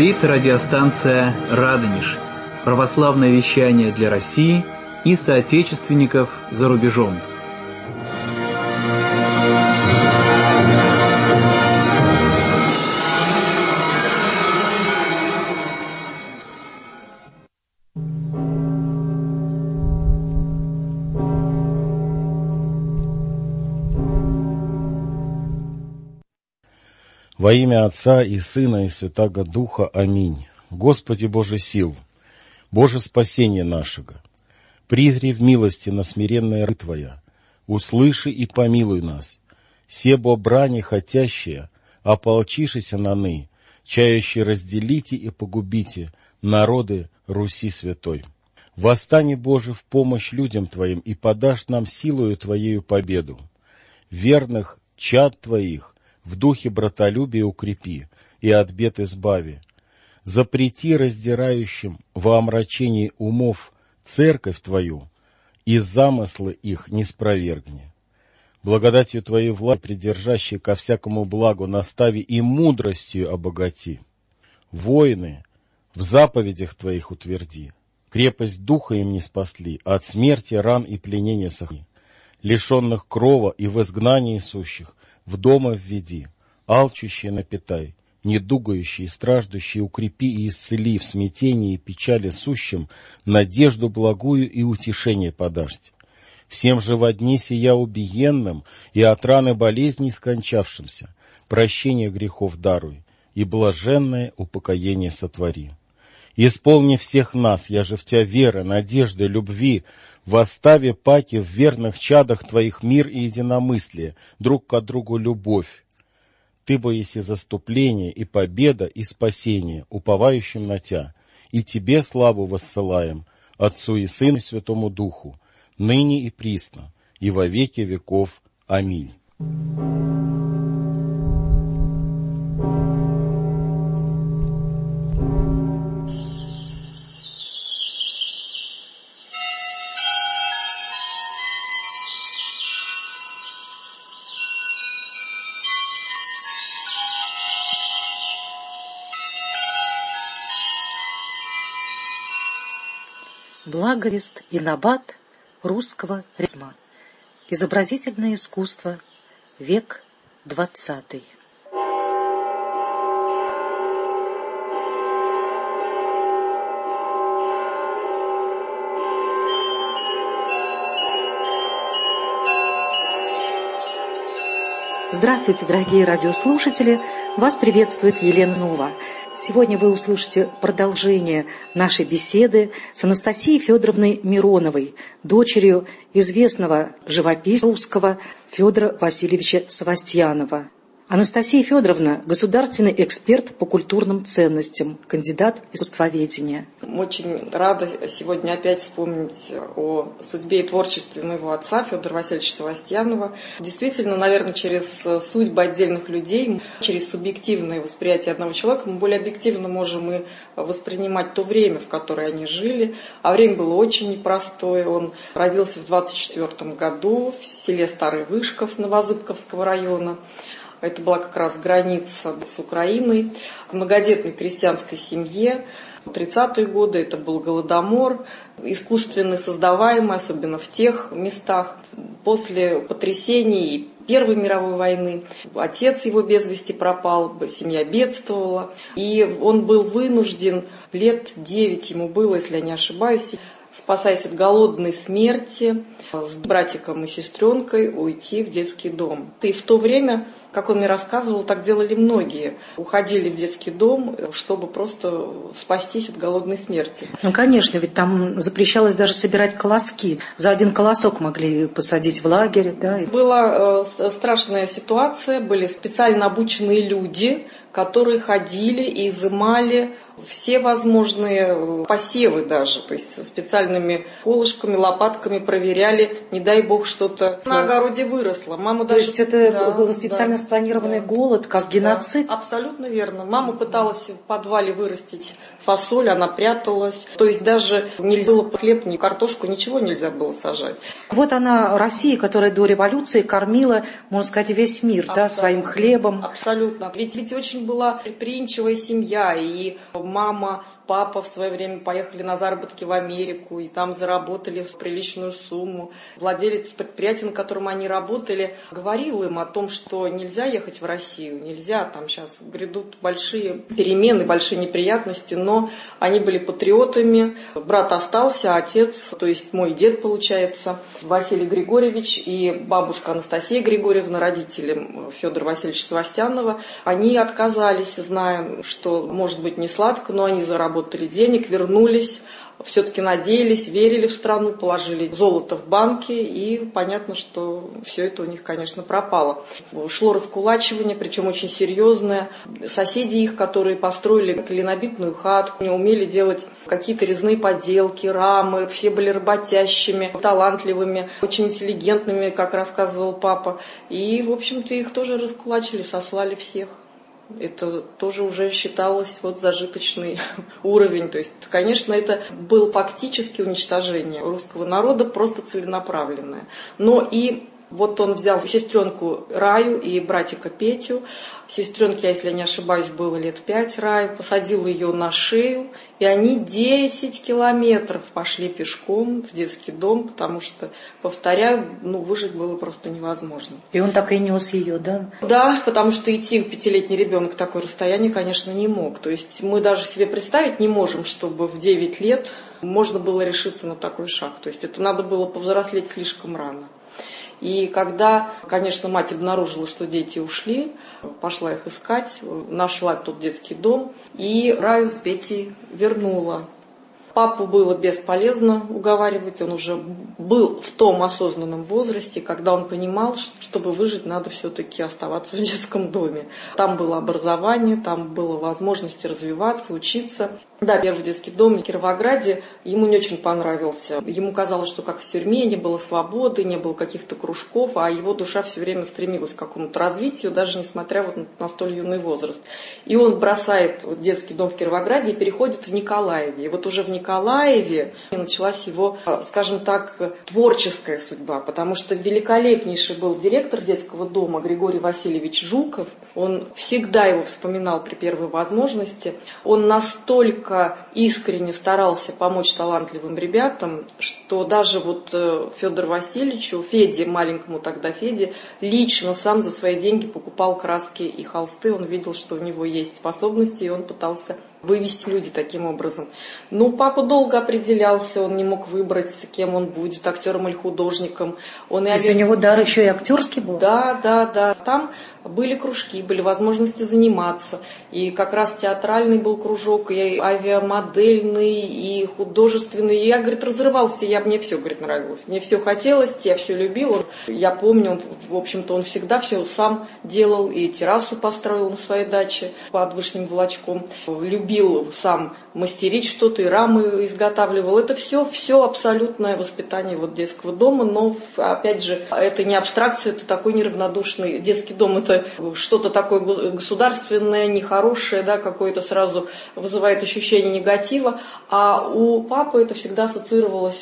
Говорит радиостанция «Радонеж». Православное вещание для России и соотечественников за рубежом. Во имя Отца и Сына и Святаго Духа. Аминь. Господи Боже сил, Боже спасение нашего, призри в милости на смиренное ры Твоя, услыши и помилуй нас, себо брани хотящие, ополчишися наны, чающие разделите и погубите народы Руси святой. Восстань, Боже, в помощь людям Твоим и подашь нам силою Твоею победу. Верных чад Твоих в духе братолюбия укрепи и от бед избави. Запрети раздирающим во омрачении умов церковь Твою, и замыслы их не спровергни. Благодатью Твоей власти, придержащей ко всякому благу, настави и мудростью обогати. Воины в заповедях Твоих утверди, крепость духа им не спасли, от смерти, ран и пленения сохрани. Лишенных крова и в изгнании сущих в дома введи, алчущие напитай, недугающие и страждущие укрепи и исцели, в смятении и печали сущим надежду благую и утешение подашьте. Всем же во дни сия убиенным и от раны болезней скончавшимся прощение грехов даруй и блаженное упокоение сотвори. Исполни всех нас, я же в Тебя веры, надежды, любви, восстави паки в верных чадах Твоих мир и единомыслие, друг к другу любовь. Ты бо еси заступление и победа и спасение, уповающим на Тя, и Тебе славу воссылаем, Отцу и Сыну и Святому Духу, ныне и присно, и во веки веков. Аминь. Благовест и набат русского ритма. Изобразительное искусство. Век 20. Здравствуйте, дорогие радиослушатели! Вас приветствует Елена Нова. Сегодня вы услышите продолжение нашей беседы с Анастасией Федоровной Мироновой, дочерью известного живописца русского Федора Васильевича Савастьянова. Анастасия Федоровна – государственный эксперт по культурным ценностям, кандидат искусствоведения. Очень рада сегодня опять вспомнить о судьбе и творчестве моего отца Федора Васильевича Савастьянова. Действительно, наверное, через судьбы отдельных людей, через субъективное восприятие одного человека мы более объективно можем и воспринимать то время, в которое они жили. А время было очень непростое. Он родился в 1924 году в селе Старый Вышков Новозыбковского района. Это была как раз граница с Украиной. В многодетной крестьянской семье. В 30-е годы это был голодомор, искусственно создаваемый, особенно в тех местах. После потрясений Первой мировой войны отец его без вести пропал, семья бедствовала. И он был вынужден, лет 9 ему было, если я не ошибаюсь, спасаясь от голодной смерти, с братиком и сестренкой уйти в детский дом. И в то время, как он мне рассказывал, так делали многие. Уходили в детский дом, чтобы просто спастись от голодной смерти. Ну, конечно, ведь там запрещалось даже собирать колоски. За один колосок могли посадить в лагере. Да? Была страшная ситуация, были специально обученные люди, которые ходили и изымали все возможные посевы даже. То есть специально специальными колышками, лопатками проверяли, не дай бог что-то на огороде выросло. Мама То даже... есть это был специально спланированный голод, как геноцид? Да, абсолютно верно. Мама пыталась в подвале вырастить фасоль, она пряталась. То есть даже нельзя было хлеб, ни картошку, ничего нельзя было сажать. Вот она, Россия, которая до революции кормила, можно сказать, весь мир, да, своим хлебом. Абсолютно. Ведь очень была предприимчивая семья, и мама, папа в свое время поехали на заработки в Америку, и там заработали приличную сумму. Владелец предприятия, на котором они работали, говорил им о том, что нельзя ехать в Россию, нельзя, там сейчас грядут большие перемены, большие неприятности, но они были патриотами. Брат остался, а отец, то есть мой дед, получается, Василий Григорьевич и бабушка Анастасия Григорьевна, родители Федора Васильевича Севастьянова, они отказались, зная, что может быть не сладко, но они заработали денег, вернулись, все-таки надеялись, верили в страну, положили золото в банки, и понятно, что все это у них, конечно, пропало. Шло раскулачивание, причем очень серьезное. Соседи их, которые построили клинобитную хатку, умели делать какие-то резные поделки, рамы, все были работящими, талантливыми, очень интеллигентными, как рассказывал папа. И, в общем-то, их тоже раскулачили, сослали всех. Это тоже уже считалось зажиточный уровень. То есть, конечно, это было фактически уничтожение русского народа, просто целенаправленное. Но и вот он взял сестренку Раю и братика Петю. Сестренке, если я не ошибаюсь, было лет 5 Раю, посадил ее на шею, и они 10 километров пошли пешком в детский дом, потому что, повторяю, выжить было просто невозможно. И он так и нес ее, да? Да, потому что идти 5-летний ребенок такое расстояние, конечно, не мог. То есть мы даже себе представить не можем, чтобы в 9 лет можно было решиться на такой шаг. То есть это надо было повзрослеть слишком рано. И когда, конечно, мать обнаружила, что дети ушли, пошла их искать, нашла тот детский дом и Раю с Петей вернула. Папу было бесполезно уговаривать, он уже был в том осознанном возрасте, когда он понимал, что чтобы выжить, надо все-таки оставаться в детском доме. Там было образование, там была возможность развиваться, учиться. Да, первый детский дом в Кировограде ему не очень понравился. Ему казалось, что как в тюрьме, не было свободы, не было каких-то кружков, а его душа все время стремилась к какому-то развитию, даже несмотря на столь юный возраст. И он бросает детский дом в Кировограде и переходит в Николаеве. И вот уже в Николаеве началась его, скажем так, творческая судьба, потому что великолепнейший был директор детского дома Григорий Васильевич Жуков. Он всегда его вспоминал при первой возможности. Он настолько искренне старался помочь талантливым ребятам, что даже Федору Васильевичу, Феде, маленькому тогда Феде, лично сам за свои деньги покупал краски и холсты. Он видел, что у него есть способности, и он пытался вывести люди таким образом. Папа долго определялся, он не мог выбрать, кем он будет, актером или художником. То есть у него дар еще и актерский был? Да. Там были кружки, были возможности заниматься. И как раз театральный был кружок, и авиамодельный, и художественный. И я, разрывался, мне все, нравилось. Мне все хотелось, я все любила. Я помню, в общем-то, он всегда все сам делал, и террасу построил на своей даче под Вышним Волочком. Любил сам мастерить что-то, и рамы изготавливал. Это все абсолютное воспитание детского дома, но, опять же, это не абстракция, это такой неравнодушный детский дом, это что-то такое государственное, нехорошее, какое-то сразу вызывает ощущение негатива, а у папы это всегда ассоциировалось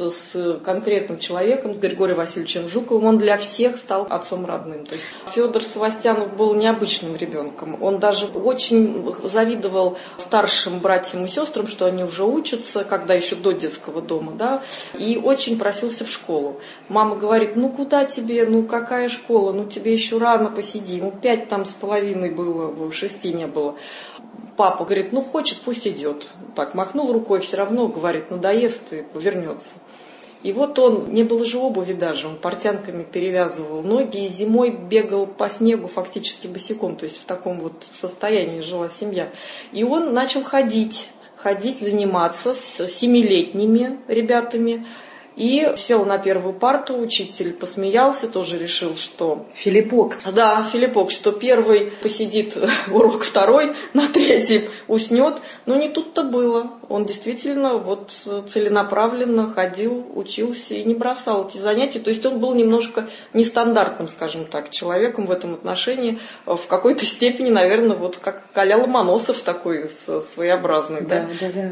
с конкретным человеком, с Григорием Васильевичем Жуковым, он для всех стал отцом родным. То есть Федор Севастьянов был необычным ребенком, он даже очень завидовал старшим братьям и сестрам, что они уже учатся, когда еще до детского дома, и очень просился в школу. Мама говорит, куда тебе, какая школа, тебе еще рано, посиди, 5 там с половиной было, 6 не было. Папа говорит, хочет, пусть идет. Так, махнул рукой, все равно, говорит, надоест и вернется. И он, не было же обуви даже, он портянками перевязывал ноги и зимой бегал по снегу фактически босиком, то есть в таком состоянии жила семья. И он начал ходить, заниматься с 7-летними ребятами. И сел на первую парту, учитель посмеялся, тоже решил, что... Филиппок. Да, Филиппок, что первый посидит урок, второй, на третий уснет. Но не тут-то было. Он действительно вот целенаправленно ходил, учился и не бросал эти занятия. То есть он был немножко нестандартным, скажем так, человеком в этом отношении. В какой-то степени, наверное, вот как Коля Ломоносов такой своеобразный, да,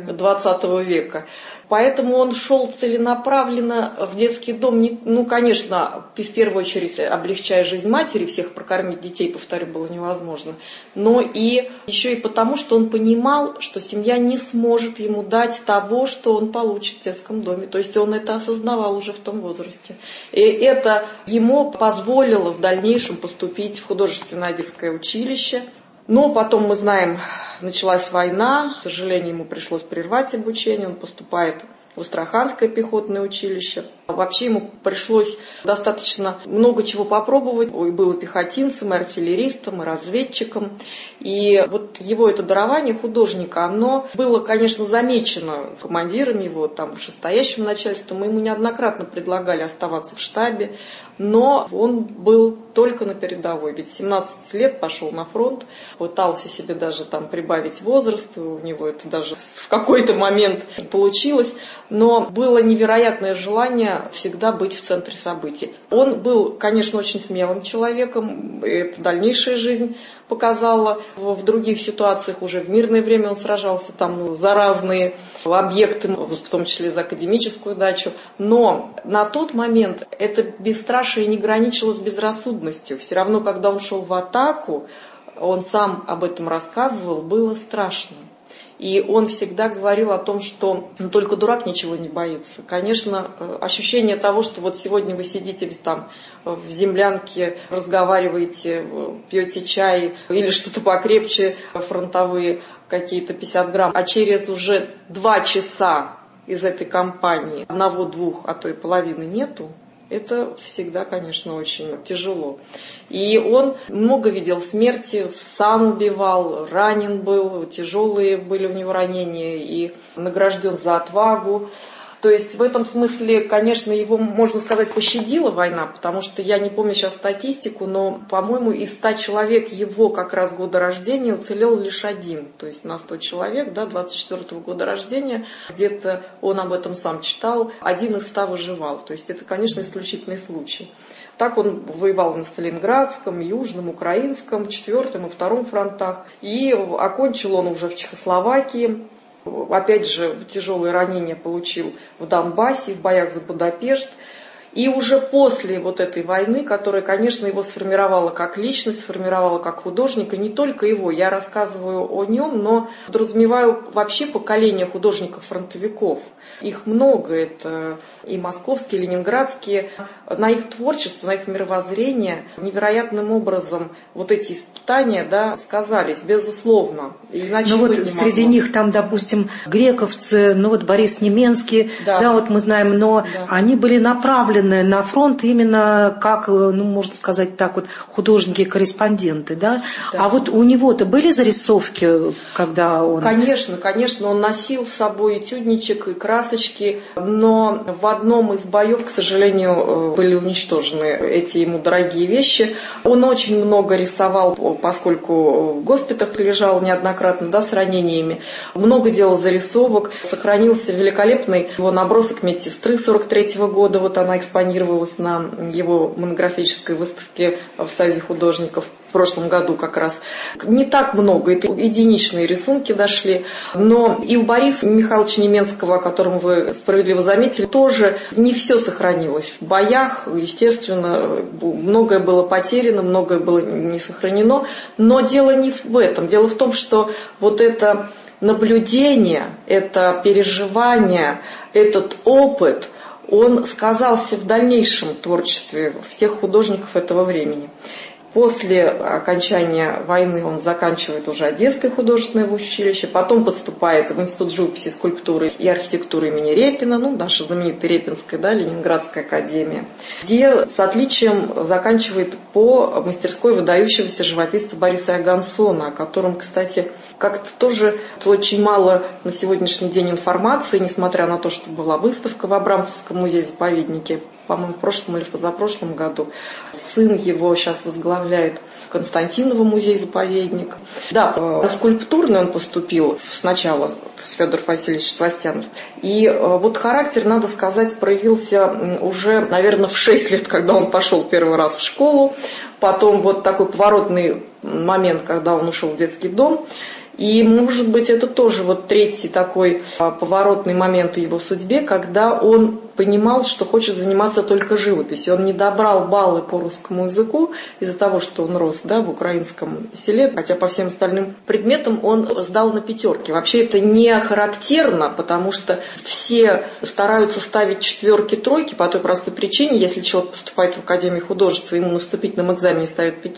20 века. Поэтому он шел целенаправленно в детский дом, ну, конечно, в первую очередь облегчая жизнь матери, всех прокормить детей, повторю, было невозможно, но и еще и потому, что он понимал, что семья не сможет ему дать того, что он получит в детском доме. То есть он это осознавал уже в том возрасте. И это ему позволило в дальнейшем поступить в художественное детское училище. Но потом, мы знаем, началась война, к сожалению, ему пришлось прервать обучение, он поступает в Астраханское пехотное училище. Вообще ему пришлось достаточно много чего попробовать. И был и пехотинцем, и артиллеристом, и разведчиком. И вот его это дарование художника, оно было, конечно, замечено командирами его, там, вышестоящим начальством. Мы ему неоднократно предлагали оставаться в штабе, но он был только на передовой. Ведь 17 лет пошел на фронт, пытался себе даже там прибавить возраст, у него это даже в какой-то момент получилось, но было невероятное желание всегда быть в центре событий. Он был, конечно, очень смелым человеком, это дальнейшая жизнь показала. В других ситуациях уже в мирное время он сражался там за разные объекты, в том числе за академическую дачу. Но на тот момент это бесстрашие не граничило с безрассудностью. Все равно, когда он шел в атаку, он сам об этом рассказывал, было страшно. И он всегда говорил о том, что только дурак ничего не боится. Конечно, ощущение того, что вот сегодня вы сидите там в землянке, разговариваете, пьете чай или что-то покрепче, фронтовые какие-то 50 грамм, а через уже 2 часа из этой компании 1-2, а то и половины нету, это всегда, конечно, очень тяжело. И он много видел смерти, сам убивал, ранен был, тяжелые были у него ранения и награжден за отвагу. То есть в этом смысле, конечно, его, можно сказать, пощадила война, потому что я не помню сейчас статистику, но, по-моему, из 100 человек его как раз года рождения уцелел лишь 1. То есть на 100 человек, да, 24-го года рождения, где-то он об этом сам читал, 1 из 100 выживал. То есть это, конечно, исключительный случай. Так он воевал на Сталинградском, Южном, Украинском, 4-м и 2-м фронтах. И окончил он уже в Чехословакии. Опять же, тяжелые ранения получил в Донбассе, в боях за Будапешт. И уже после вот этой войны, которая, конечно, его сформировала как личность, сформировала как художника, не только его, я рассказываю о нем, но подразумеваю вообще поколение художников-фронтовиков. Их много, это и московские, и ленинградские. На их творчество, на их мировоззрение невероятным образом вот эти испытания, да, сказались, безусловно. Иначе вот среди них там, допустим, грековцы, ну вот Борис Неменский, да вот мы знаем, но они были направлены на фронт именно как, ну, можно сказать так, вот художники-корреспонденты, да? А вот у него-то были зарисовки, когда он... Конечно, он носил с собой этюдничек и красочки, но в одном из боев, к сожалению, были уничтожены эти ему дорогие вещи. Он очень много рисовал, поскольку в госпиталях лежал неоднократно, да, с ранениями. Много делал зарисовок. Сохранился великолепный его набросок медсестры 43-го года, вот она экспонировалась на его монографической выставке в Союзе художников в прошлом году как раз. Не так много, это единичные рисунки дошли, но и у Бориса Михайловича Неменского, о котором вы справедливо заметили, тоже не все сохранилось. В боях, естественно, многое было потеряно, многое было не сохранено, но дело не в этом. Дело в том, что вот это наблюдение, это переживание, этот опыт, он сказался в дальнейшем творчестве всех художников этого времени. После окончания войны он заканчивает уже Одесское художественное училище, потом поступает в Институт живописи, скульптуры и архитектуры имени Репина, ну, наша знаменитая Репинская, да, Ленинградская академия, где с отличием заканчивает по мастерской выдающегося живописца Бориса Агансона, о котором, кстати, Как-то тоже очень мало на сегодняшний день информации, несмотря на то, что была выставка в Абрамцевском музее-заповеднике, по-моему, в прошлом или позапрошлом году. Сын его сейчас возглавляет Константиново музей-заповедник. Да, скульптурный он поступил сначала с Федор Васильевич Севастьянов. И вот характер, надо сказать, проявился уже, наверное, в 6 лет, когда он пошел первый раз в школу. Потом вот такой поворотный момент, когда он ушел в детский дом. И, может быть, это тоже вот третий такой поворотный момент в его судьбе, когда он понимал, что хочет заниматься только живописью. Он не добрал баллы по русскому языку из-за того, что он рос, да, в украинском селе, хотя по всем остальным предметам он сдал на 5. Вообще это не характерно, потому что все стараются ставить 4, 3 по той простой причине, если человек поступает в Академию художеств, ему на вступительном экзамене ставят 5,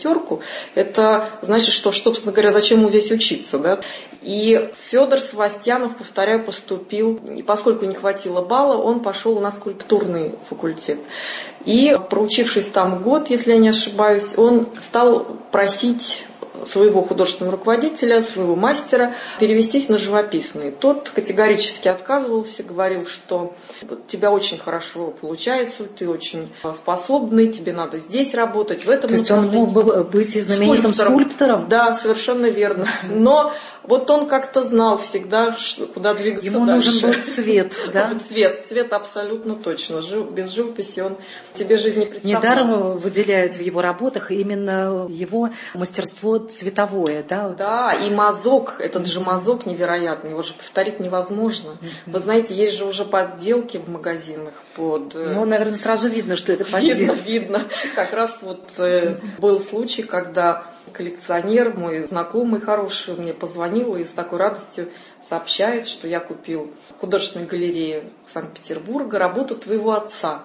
это значит, что, собственно говоря, зачем ему здесь учиться, да? И Федор Севастьянов, повторяю, поступил, и поскольку не хватило балла, он пошел на скульптурный факультет. И, проучившись там год, если я не ошибаюсь, он стал просить своего художественного руководителя, своего мастера перевестись на живописный. Тот категорически отказывался, говорил, что у тебя очень хорошо получается, ты очень способный, тебе надо здесь работать, в этом направлении. То есть он мог быть и знаменитым скульптором? Да, совершенно верно. Но вот он как-то знал всегда, куда двигаться Ему дальше. Нужен был цвет, да? Цвет абсолютно точно. Без живописи он себе жизнь не представлял. Недаром выделяют в его работах именно его мастерство цветовое, да? Да, и мазок, этот же мазок невероятный, его же повторить невозможно. Вы знаете, есть же уже подделки в магазинах под... Ну, наверное, сразу видно, что это подделка. Видно. Как раз вот был случай, когда коллекционер, мой знакомый хороший, мне позвонил и с такой радостью сообщает, что я купил в художественной галерее Санкт-Петербурга работу твоего отца.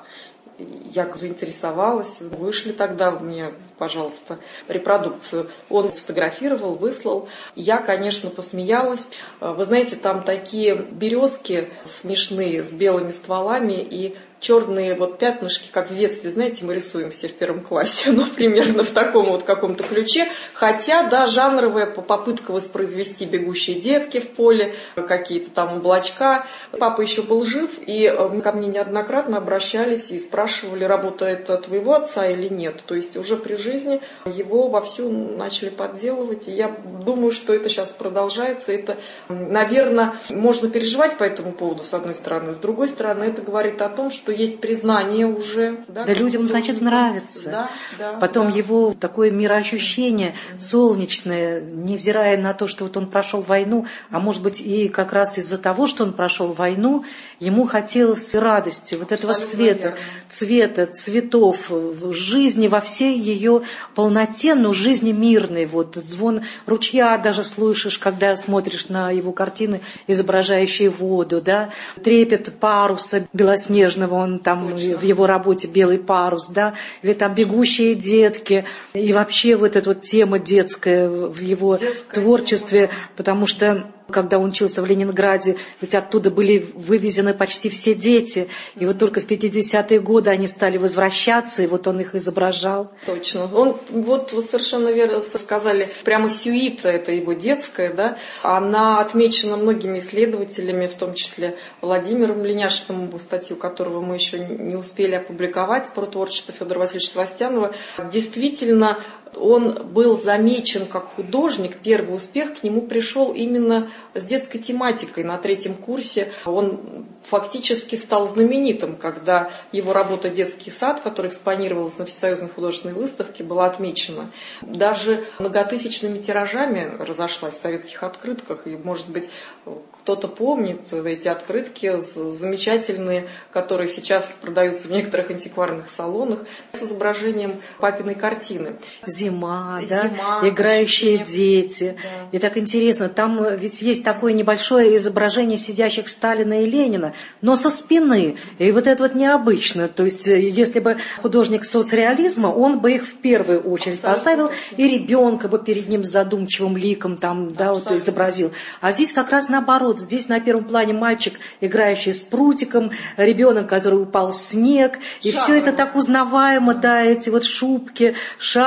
Я заинтересовалась, вышли тогда мне, пожалуйста, репродукцию. Он сфотографировал, выслал. Я, конечно, посмеялась. Вы знаете, там такие березки смешные с белыми стволами и черные вот пятнышки, как в детстве, знаете, мы рисуем все в 1 классе, ну, примерно в таком вот каком-то ключе. Хотя, да, жанровая попытка воспроизвести бегущие детки в поле, какие-то там облачка. Папа еще был жив, и ко мне неоднократно обращались и спрашивали, работа это твоего отца или нет. То есть уже при жизни его вовсю начали подделывать. И я думаю, что это сейчас продолжается. Это, наверное, можно переживать по этому поводу, с одной стороны. С другой стороны, это говорит о том, что есть признание уже. Да, людям, значит, нравится. Да, Потом его такое мироощущение солнечное, невзирая на то, что вот он прошел войну, а может быть и как раз из-за того, что он прошел войну, ему хотелось радости, вот этого света, цвета, цветов, жизни во всей ее полноте, но жизни мирной. Вот звон ручья даже слышишь, когда смотришь на его картины, изображающие воду, да, трепет паруса белоснежного, он там точно. В его работе «Белый парус», да, или там «Бегущие детки», и вообще вот эта вот тема детская в его творчестве, потому что когда он учился в Ленинграде, ведь оттуда были вывезены почти все дети, и вот только в 50-е годы они стали возвращаться, и вот он их изображал. Точно. Он, вот вы совершенно верно сказали, прямо сюита, это его детская, да, она отмечена многими исследователями, в том числе Владимиром Леняшиным, статью которого мы еще не успели опубликовать, про творчество Федора Васильевича Севастьянова. Действительно, он был замечен как художник, первый успех к нему пришел именно с детской тематикой. На 3-м курсе он фактически стал знаменитым, когда его работа «Детский сад», которая экспонировалась на Всесоюзной художественной выставке, была отмечена. Даже многотысячными тиражами разошлась в советских открытках, и, может быть, кто-то помнит эти открытки замечательные, которые сейчас продаются в некоторых антикварных салонах, с изображением папиной картины. Зима, да? Играющие дети. Да. И так интересно, там ведь есть такое небольшое изображение сидящих Сталина и Ленина, но со спины. И вот это вот необычно. То есть, если бы художник соцреализма, он бы их в первую очередь поставил, и ребенка бы перед ним с задумчивым ликом там, да, вот изобразил. А здесь как раз наоборот. Здесь на первом плане мальчик, играющий с прутиком, ребенок, который упал в снег. И все это так узнаваемо, да, эти вот шубки, шарфики.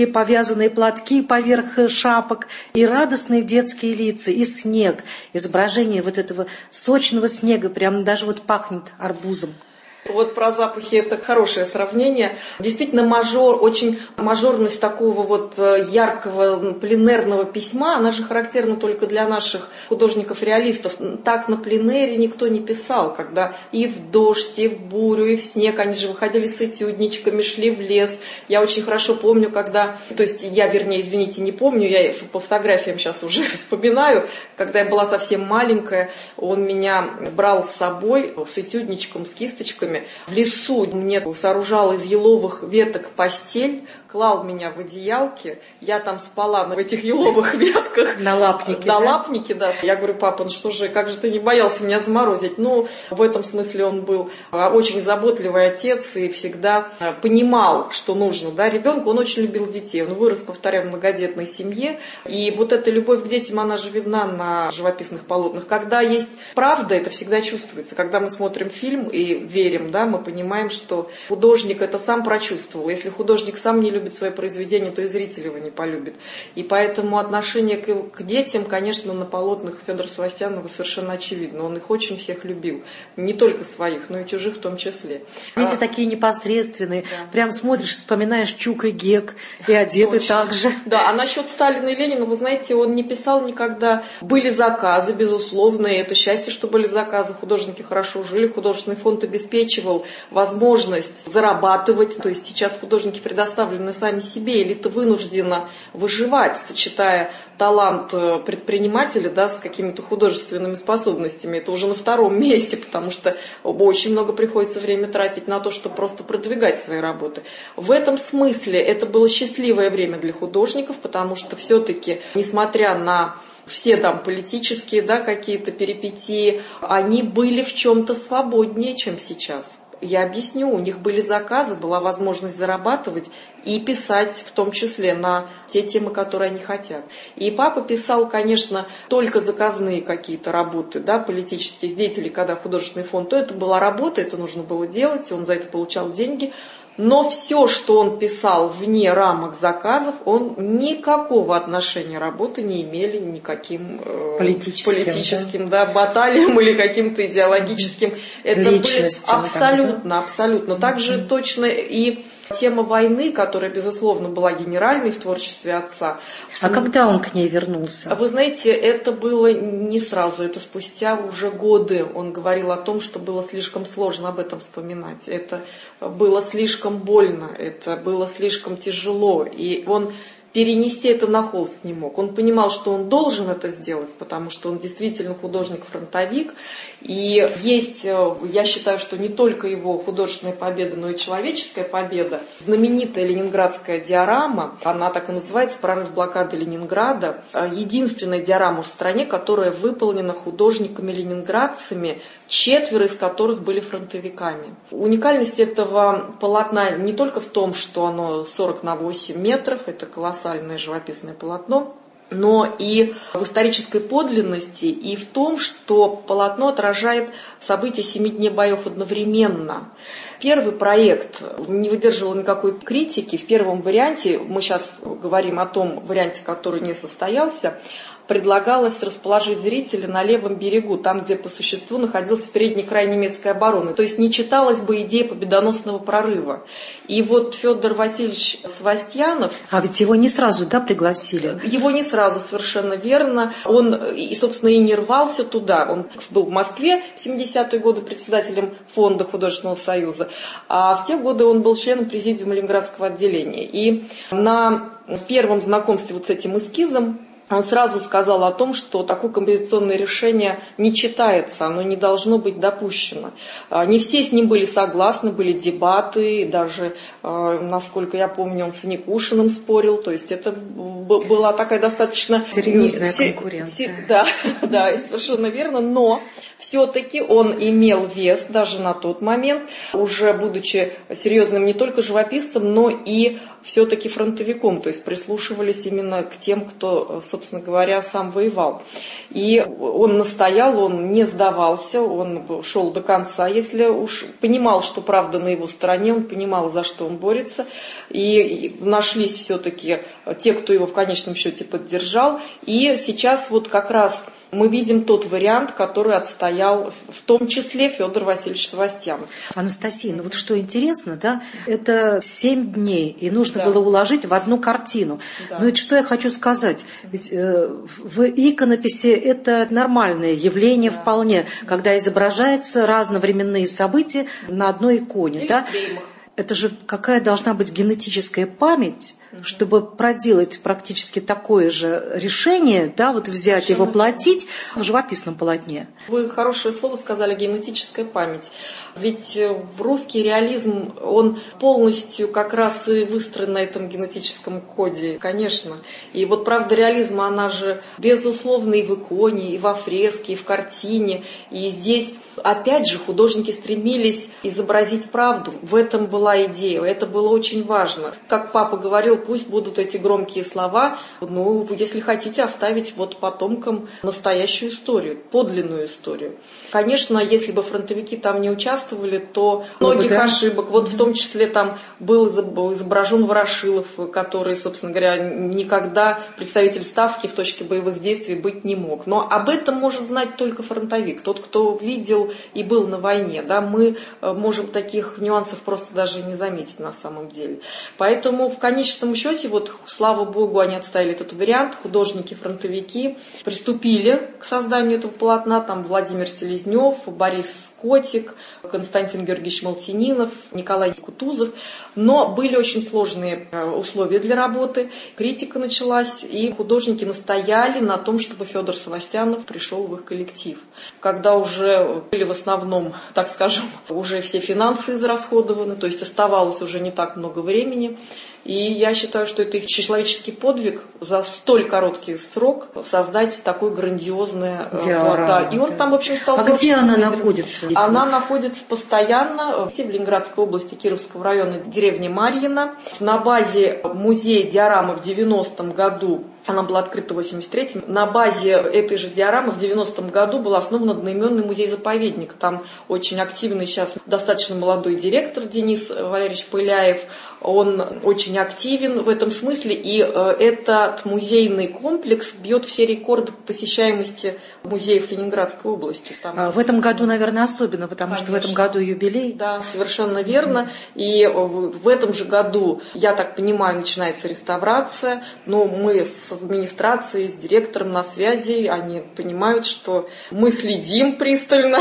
шубки, повязанные платки поверх шапок, и радостные детские лица, и снег, изображение вот этого сочного снега, прям даже вот пахнет арбузом. Вот про запахи это хорошее сравнение. Действительно, очень мажорность такого вот яркого пленерного письма, она же характерна только для наших художников-реалистов. Так на пленэре никто не писал, когда и в дождь, и в бурю, и в снег. Они же выходили с этюдничками, шли в лес. Я очень хорошо помню, когда... То есть я, вернее, извините, не помню, я по фотографиям сейчас уже вспоминаю. Когда я была совсем маленькая, он меня брал с собой с этюдничком, с кисточками. В лесу мне сооружал из еловых веток постель, клал меня в одеялке, я там спала на этих еловых ветках. На лапнике, на лапнике, да. Я говорю: папа, ну что же, как же ты не боялся меня заморозить? Ну, в этом смысле он был очень заботливый отец и всегда понимал, что нужно, да, ребенку. Он очень любил детей, он вырос, повторяю, в многодетной семье, и вот эта любовь к детям, она же видна на живописных полотнах. Когда есть правда, это всегда чувствуется. Когда мы смотрим фильм и верим, да, мы понимаем, что художник это сам прочувствовал. Если художник сам не любит свои произведения, то и зритель его не полюбит. И поэтому отношение к детям, конечно, на полотнах Федора Севастьянова совершенно очевидно. Он их очень всех любил. Не только своих, но и чужих в том числе. Дети такие непосредственные. Да. Прям смотришь, вспоминаешь Чук и Гек, и одеты так же. Да, а насчет Сталина и Ленина, вы знаете, он не писал никогда. Были заказы, безусловно, и это счастье, что были заказы. Художники хорошо жили, художественный фонд обеспечивал возможность зарабатывать. То есть сейчас художники предоставлены сами себе, элита вынуждена выживать, сочетая талант предпринимателя, да, с какими-то художественными способностями. Это уже на втором месте, потому что очень много приходится время тратить на то, чтобы просто продвигать свои работы. В этом смысле это было счастливое время для художников, потому что все-таки, несмотря на все там политические, да, какие-то перипетии, они были в чем-то свободнее, чем сейчас. Я объясню, у них были заказы, была возможность зарабатывать и писать, в том числе на те темы, которые они хотят. И папа писал, конечно, только заказные какие-то работы, да, политических деятелей, когда художественный фонд, то это была работа, это нужно было делать, он за это получал деньги. Но все, что он писал вне рамок заказов, он никакого отношения работы не имели никаким политическим да, баталиям или каким-то идеологическим. Это были абсолютно. Также точно и тема войны, которая, безусловно, была генеральной в творчестве отца. А когда он к ней вернулся? Вы знаете, это было не сразу, это спустя уже годы. Он говорил о том, что было слишком сложно об этом вспоминать. Это было слишком больно, это было слишком тяжело. И он перенести это на холст не мог. Он понимал, что он должен это сделать, потому что он действительно художник-фронтовик. И есть, я считаю, что не только его художественная победа, но и человеческая победа. Знаменитая ленинградская диорама, она так и называется «Прорыв блокады Ленинграда», единственная диорама в стране, которая выполнена художниками-ленинградцами, 4 из которых были фронтовиками. Уникальность этого полотна не только в том, что оно 40 на 8 метров, это колоссальное живописное полотно, но и в исторической подлинности, и в том, что полотно отражает события 7 дней боев одновременно. Первый проект не выдерживал никакой критики. В первом варианте, мы сейчас говорим о том варианте, который не состоялся, предлагалось расположить зрителя на левом берегу, там, где по существу находился передний край немецкой обороны. То есть не читалась бы идея победоносного прорыва. И вот Федор Васильевич Севастьянов... А ведь его не сразу, да, пригласили? Его не сразу, совершенно верно. Он, и, собственно, и не рвался туда. Он был в Москве в 70-е годы председателем фонда Художественного союза, а в те годы он был членом президиума Ленинградского отделения. И на первом знакомстве вот с этим эскизом он сразу сказал о том, что такое композиционное решение не читается, оно не должно быть допущено. Не все с ним были согласны, были дебаты, даже, насколько я помню, он с Никушиным спорил, то есть это была такая достаточно... Серьезная конкуренция. Да, совершенно верно, но все-таки он имел вес даже на тот момент, уже будучи серьезным не только живописцем, но и все-таки фронтовиком, то есть прислушивались именно к тем, кто, собственно говоря, сам воевал. И он настоял, он не сдавался, он шел до конца, если уж понимал, что правда на его стороне, он понимал, за что он борется, и нашлись все-таки те, кто его в конечном счете поддержал. И сейчас вот как раз мы видим тот вариант, который отстоял в том числе Федор Васильевич Севастьянов. Анастасия, ну вот что интересно, да, это 7 дней, и нужно было уложить в одну картину. Да. Но ведь что я хочу сказать, ведь в иконописи это нормальное явление вполне, когда изображаются разновременные события на одной иконе. Да? Это же какая должна быть генетическая память, чтобы проделать практически такое же решение, да, вот взять и воплотить в живописном полотне. Вы хорошее слово сказали, генетическая память. Ведь русский реализм, он полностью как раз и выстроен на этом генетическом коде, конечно. И вот правда реализма, она же безусловно и в иконе, и во фреске, и в картине. И здесь опять же художники стремились изобразить правду. В этом была идея, это было очень важно. Как папа говорил, пусть будут эти громкие слова, но если хотите оставить вот потомкам настоящую историю, подлинную историю. Конечно, если бы фронтовики там не участвовали, то многих ошибок, вот в том числе там был изображен Ворошилов, который, собственно говоря, никогда представитель Ставки в точке боевых действий быть не мог. Но об этом может знать только фронтовик, тот, кто видел и был на войне. Да, мы можем таких нюансов просто даже не заметить на самом деле. Поэтому в конечном счете, вот, слава богу, они отставили этот вариант, художники-фронтовики приступили к созданию этого полотна, там Владимир Селезнев, Борис Котик, Константин Георгиевич Малтининов, Николай Кутузов, но были очень сложные условия для работы, критика началась, и художники настояли на том, чтобы Федор Севастьянов пришел в их коллектив. Когда уже были в основном, так скажем, уже все финансы израсходованы, то есть оставалось уже не так много времени, и я считаю, что это их человеческий подвиг за столь короткий срок создать такое грандиозное диорама. Да. И он там, в общем, стал... А где она находится? Она находится постоянно в Ленинградской области, Кировского района, в деревне Марьино. На базе музея диорамы в 90-м году, она была открыта в 83-м, на базе этой же диорамы в 90-м году был основан одноименный музей-заповедник. Там очень активный сейчас достаточно молодой директор Денис Валерьевич Пыляев. Он очень активен в этом смысле, и этот музейный комплекс бьет все рекорды по посещаемости музеев Ленинградской области. Там... В этом году, наверное, особенно, потому что в этом году юбилей. Да, совершенно верно. И в этом же году, я так понимаю, начинается реставрация. Но мы с администрацией, с директором на связи, они понимают, что мы следим пристально.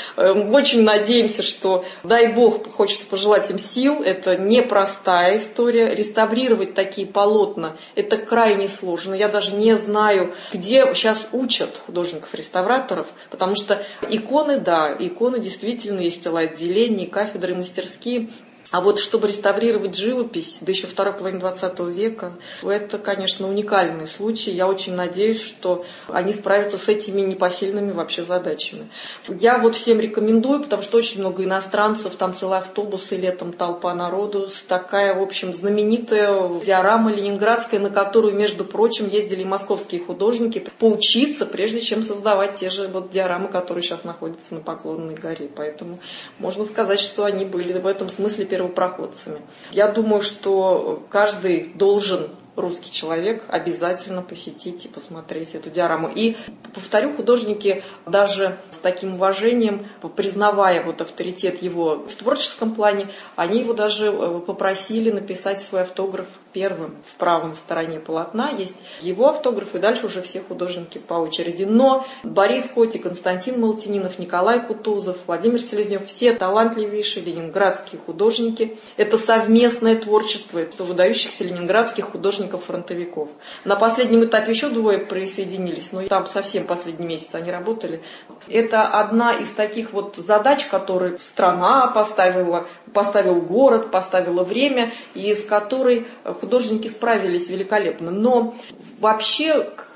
Очень надеемся, что, дай бог, хочется пожелать им сил. Это непростая история. Реставрировать такие полотна – это крайне сложно. Я даже не знаю, где сейчас учат художников-реставраторов, потому что иконы, да, иконы действительно есть отделения, кафедры, мастерские. А вот чтобы реставрировать живопись, да еще второй половины 20 века, это, конечно, уникальный случай. Я очень надеюсь, что они справятся с этими непосильными вообще задачами. Я вот всем рекомендую, потому что очень много иностранцев, там целые автобусы, летом толпа народу. Такая, в общем, знаменитая диорама ленинградская, на которую, между прочим, ездили и московские художники поучиться, прежде чем создавать те же вот диорамы, которые сейчас находятся на Поклонной горе. Поэтому можно сказать, что они были в этом смысле первопроходцами. Я думаю, что каждый должен, русский человек, обязательно посетить и посмотреть эту диораму. И, повторю, художники даже с таким уважением, признавая вот авторитет его в творческом плане, они его даже попросили написать свой автограф первым в правой стороне полотна. Есть его автограф, и дальше уже все художники по очереди. Но Борис Котик, Константин Малтининов, Николай Кутузов, Владимир Селезнев, все талантливейшие ленинградские художники. Это совместное творчество, это выдающихся ленинградских художников-фронтовиков. На последнем этапе еще двое присоединились, но там совсем последний месяц они работали. Это одна из таких вот задач, которые страна поставил город, поставила время, и с которой художники справились великолепно. Но вообще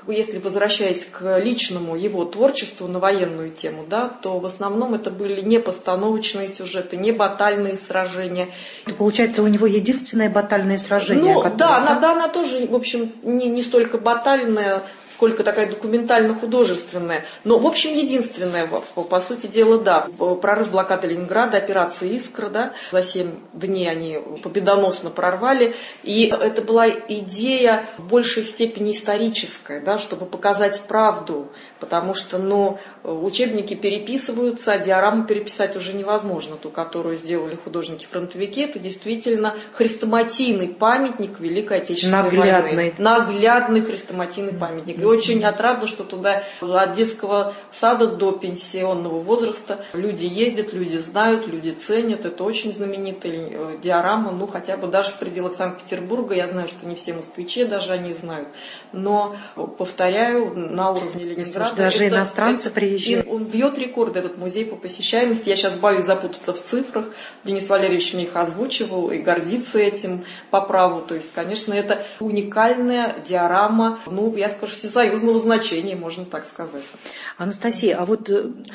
если возвращаясь к личному его творчеству на военную тему, да, то в основном это были не постановочные сюжеты, не батальные сражения. Получается, у него единственное батальное сражение. Ну, которое... да, она тоже, в общем, не столько батальная, сколько такая документально-художественная. Но, в общем, единственная, по сути дела, да. Прорыв блокады Ленинграда, операция «Искра», да, за 7 дней они победоносно прорвали. И это была идея в большей степени историческая, да, чтобы показать правду. Потому что, учебники переписываются, а диораму переписать уже невозможно. Ту, которую сделали художники-фронтовики, это действительно хрестоматийный памятник Великой Отечественной войны. Наглядный хрестоматийный памятник. И очень отрадно, что туда от детского сада до пенсионного возраста люди ездят, люди знают, люди ценят. Это очень знаменитая диорама, хотя бы даже в пределах Санкт-Петербурга. Я знаю, что не все москвичи даже они знают. Но, повторяю, на уровне Ленинграда... Даже иностранцы приезжают. Он бьет рекорды, этот музей, по посещаемости. Я сейчас боюсь запутаться в цифрах. Денис Валерьевич мне их озвучивал и гордится этим по праву. То есть, конечно, это уникальная диорама, я скажу, всесоюзного значения, можно так сказать. Анастасия, а вот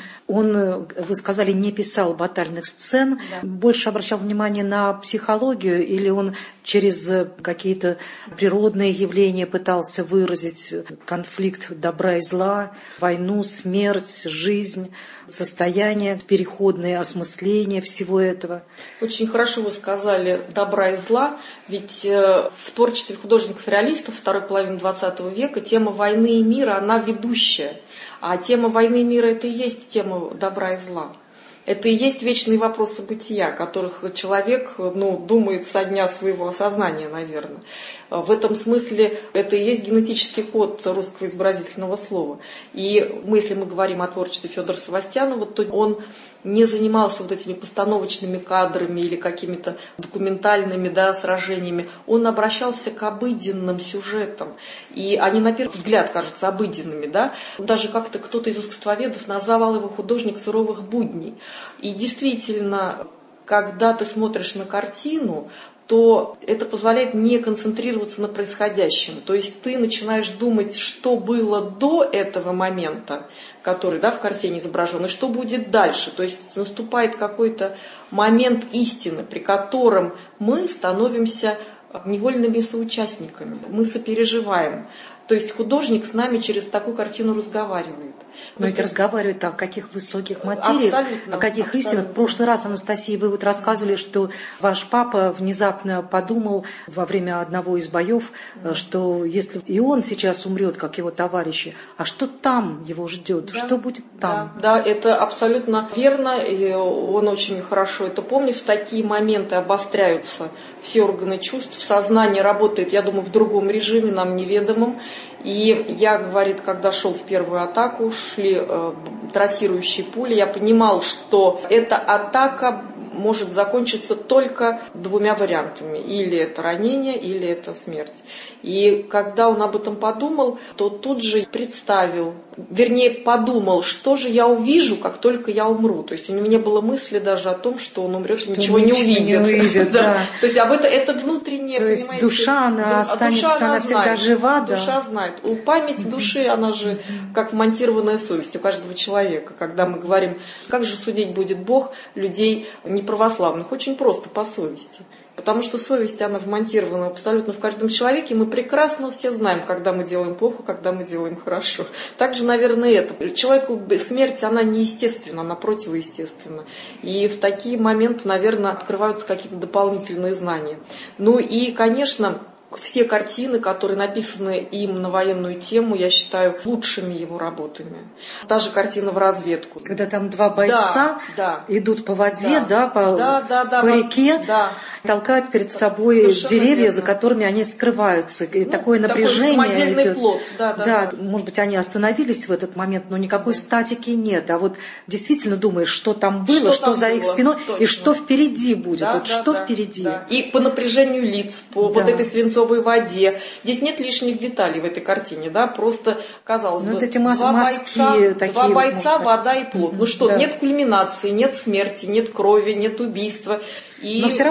он, вы сказали, не писал батальных сцен, да. Больше обращал внимание на психологию, или он через какие-то природные явления пытался выразить конфликт добра и зла, войну, смерть, жизнь, состояние, переходное осмысление всего этого? Очень хорошо вы сказали «добра и зла», ведь в творчестве художников-реалистов второй половины XX века тема войны и мира, она ведущая. А тема войны и мира – это и есть тема добра и зла. Это и есть вечные вопросы бытия, о которых человек думает со дня своего осознания, наверное. В этом смысле это и есть генетический код русского изобразительного слова. И если мы говорим о творчестве Федора Севастьянова, то он не занимался этими постановочными кадрами или какими-то документальными сражениями. Он обращался к обыденным сюжетам. И они на первый взгляд кажутся обыденными. Да? Даже как-то кто-то из искусствоведов назвал его художник суровых будней. И действительно, когда ты смотришь на картину, то это позволяет не концентрироваться на происходящем. То есть ты начинаешь думать, что было до этого момента, который в картине изображен, и что будет дальше. То есть наступает какой-то момент истины, при котором мы становимся невольными соучастниками, мы сопереживаем. То есть художник с нами через такую картину разговаривает. Но ведь разговаривает о каких высоких материях, о каких истинах. В прошлый раз, Анастасия, вы рассказывали, что ваш папа внезапно подумал во время одного из боев, что если и он сейчас умрет, как его товарищи, а что там его ждет, что будет там? Да, это абсолютно верно, и он очень хорошо это помнит. В такие моменты обостряются все органы чувств, сознание работает, я думаю, в другом режиме, нам неведомом. И я, говорит, когда шел в первую атаку, шли трассирующие пули, я понимал, что эта атака может закончиться только двумя вариантами. Или это ранение, или это смерть. И когда он об этом подумал, то тут же представил, вернее подумал, что же я увижу, как только я умру. То есть у него не было мысли даже о том, что он умрет и ничего не увидит. Да. То есть это внутреннее, то есть душа, она останется, она всегда жива. Душа знает. Память души, она же как вмонтированная совесть у каждого человека. Когда мы говорим, как же судить будет Бог людей неправославных, очень просто, по совести. Потому что совесть, она вмонтирована абсолютно в каждом человеке. Мы прекрасно все знаем, когда мы делаем плохо, когда мы делаем хорошо. Также, наверное, это. Человеку смерть, она неестественна, она противоестественна. И в такие моменты, наверное, открываются какие-то дополнительные знания. Ну и, конечно, все картины, которые написаны им на военную тему, я считаю лучшими его работами. Та же картина «В разведку». Когда там два бойца идут по воде, по реке, толкают перед собой совершенно деревья, верно. За которыми они скрываются. И такое напряжение. Такой самодельный плод. Да. Может быть, они остановились в этот момент, но никакой статики нет. А вот действительно думаешь, что там было, что за их спиной, точно. И что впереди будет. Впереди. Да. И по напряжению лиц, по вот этой свинцовой воде. Здесь нет лишних деталей в этой картине. Да? Просто, казалось бы, эти два бойца, вода и плод. Нет кульминации, нет смерти, нет крови, нет убийства. Но все равно есть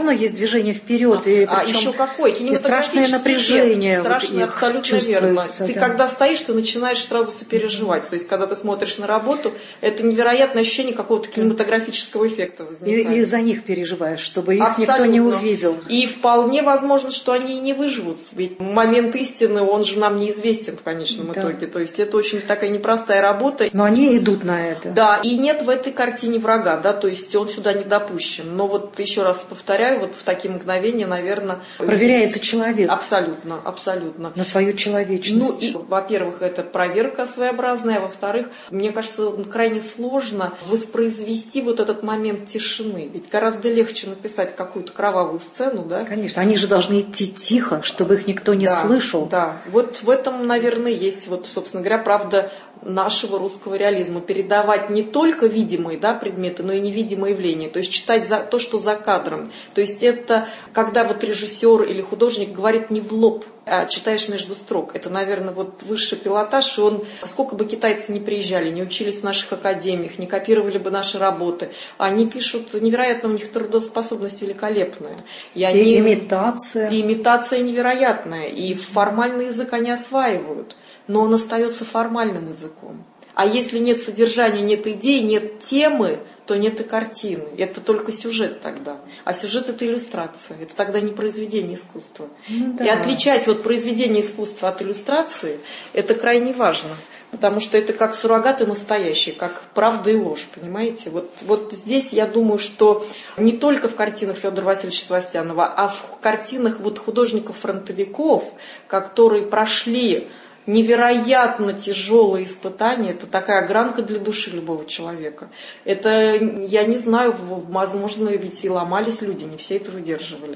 движение вперед. И еще какое? И страшное напряжение. Страшное, абсолютно верно. Ты когда стоишь, ты начинаешь сразу сопереживать. То есть, когда ты смотришь на работу, это невероятное ощущение какого-то кинематографического эффекта возникает. И за них переживаешь, чтобы их никто не увидел. И вполне возможно, что они и не выживут. Ведь момент истины, он же нам неизвестен в конечном итоге. То есть, это очень такая непростая работа. Но они идут на это. Да, и нет в этой картине врага, да, то есть он сюда не допущен. Но вот еще раз повторяю, вот в такие мгновения, наверное... Проверяется человек. Абсолютно, абсолютно. На свою человечность. Ну и, во-первых, это проверка своеобразная, а во-вторых, мне кажется, крайне сложно воспроизвести вот этот момент тишины. Ведь гораздо легче написать какую-то кровавую сцену, да? Конечно, они же должны идти тихо, чтобы их никто не слышал. Да, вот в этом, наверное, есть, вот, собственно говоря, правда нашего русского реализма. Передавать не только видимые, да, предметы, но и невидимые явления. То есть читать то, что за кадром. То есть это когда вот режиссер или художник говорит не в лоб, а читаешь между строк. Это, наверное, вот высший пилотаж, и он, сколько бы китайцы не приезжали, не учились в наших академиях, не копировали бы наши работы, они пишут, невероятно, у них трудоспособность великолепная. И имитация. И имитация невероятная, и формальный язык они осваивают, но он остается формальным языком. А если нет содержания, нет идей, нет темы, то нет и картины. Это только сюжет тогда. А сюжет — это иллюстрация. Это тогда не произведение искусства. Да. И отличать вот произведение искусства от иллюстрации — это крайне важно. Потому что это как суррогаты настоящие, как правда и ложь, понимаете? Вот здесь я думаю, что не только в картинах Федора Васильевича Севастьянова, а в картинах вот художников-фронтовиков, которые прошли невероятно тяжелые испытания, это такая гранка для души любого человека. Это, я не знаю, возможно, ведь и ломались люди, не все это выдерживали.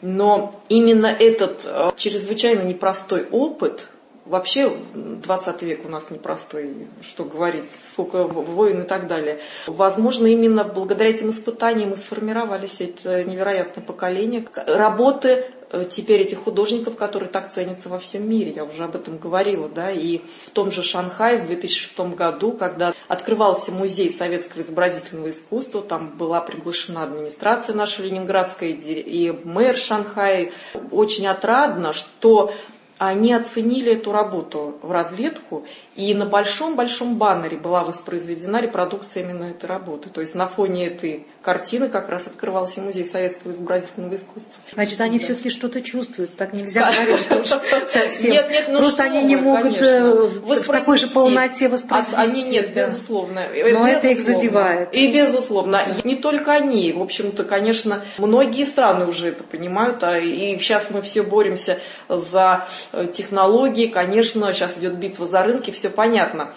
Но именно этот чрезвычайно непростой опыт, вообще 20 век у нас непростой, что говорить, сколько войн и так далее. Возможно, именно благодаря этим испытаниям и сформировались это невероятное поколение работы теперь этих художников, которые так ценятся во всем мире. Я уже об этом говорила, да, и в том же Шанхае в 2006 году, когда открывался музей советского изобразительного искусства, там была приглашена администрация наша ленинградская и мэр Шанхая. Очень отрадно, что они оценили эту работу в разведку, и на большом-большом баннере была воспроизведена репродукция именно этой работы. То есть на фоне этой картины как раз открывался музей советского изобразительного искусства. Значит, они все-таки что-то чувствуют. Так нельзя говорить, что совсем. Нет, просто они не могут в такой же полноте воспроизвести. Они нет, безусловно. Но это их задевает. И безусловно. Не только они. В общем-то, конечно, многие страны уже это понимают. И сейчас мы все боремся за технологии. Конечно, сейчас идет битва за рынки, все понятно.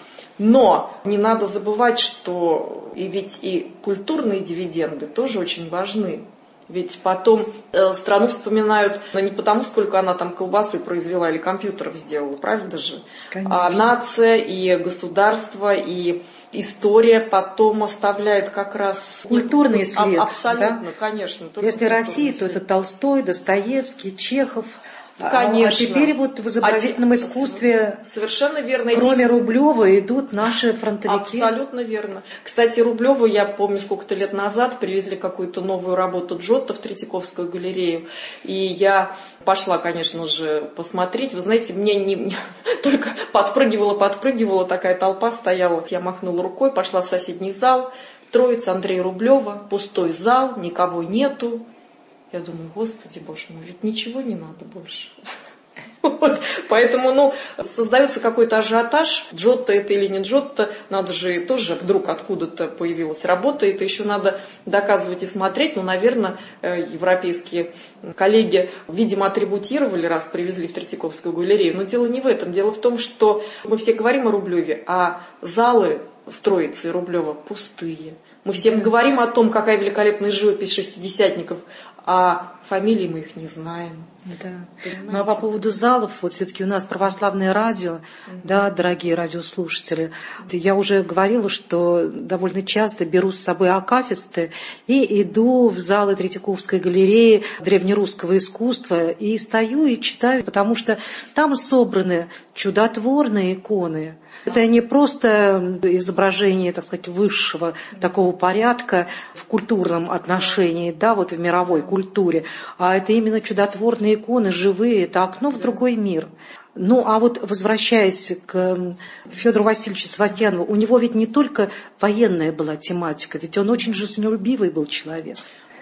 Но не надо забывать, что ведь и культурные дивиденды тоже очень важны. Ведь потом страну вспоминают не потому, сколько она там колбасы произвела или компьютеров сделала, правда же? Конечно. А нация и государство, и история потом оставляет как раз... Культурный след. Абсолютно, да? конечно. Если Россия, то это Толстой, Достоевский, Чехов. Конечно. А теперь вот в изобразительном искусстве, совершенно верно, кроме Рублева, идут наши фронтовики. Абсолютно верно. Кстати, Рублеву, я помню, сколько-то лет назад привезли какую-то новую работу Джотто в Третьяковскую галерею. И я пошла, конечно же, посмотреть. Вы знаете, мне только подпрыгивала, такая толпа стояла. Я махнула рукой, пошла в соседний зал. Троица Андрея Рублева, пустой зал, никого нету. Я думаю, Господи Боже мой, ведь ничего не надо больше. Вот. Поэтому, создается какой-то ажиотаж, Джотто это или не Джотто, надо же тоже вдруг откуда-то появилась работа, это еще надо доказывать и смотреть. Наверное, европейские коллеги, видимо, атрибутировали, раз привезли в Третьяковскую галерею. Но дело не в этом, дело в том, что мы все говорим о Рублеве, а залы с Троицей Рублева пустые. Мы всем говорим о том, какая великолепная живопись шестидесятников, а фамилии мы их не знаем. Да. Ну а по поводу залов, вот все-таки у нас православное радио, да, дорогие радиослушатели, я уже говорила, что довольно часто беру с собой акафисты и иду в залы Третьяковской галереи древнерусского искусства и стою и читаю, потому что там собраны чудотворные иконы. Это не просто изображение, так сказать, высшего такого порядка в культурном отношении, да, вот в мировой культуре, а это именно чудотворные иконы, живые, это окно в другой мир. Ну, а вот возвращаясь к Федору Васильевичу Севастьянову, у него ведь не только военная была тематика, ведь он очень жизнелюбивый был человек.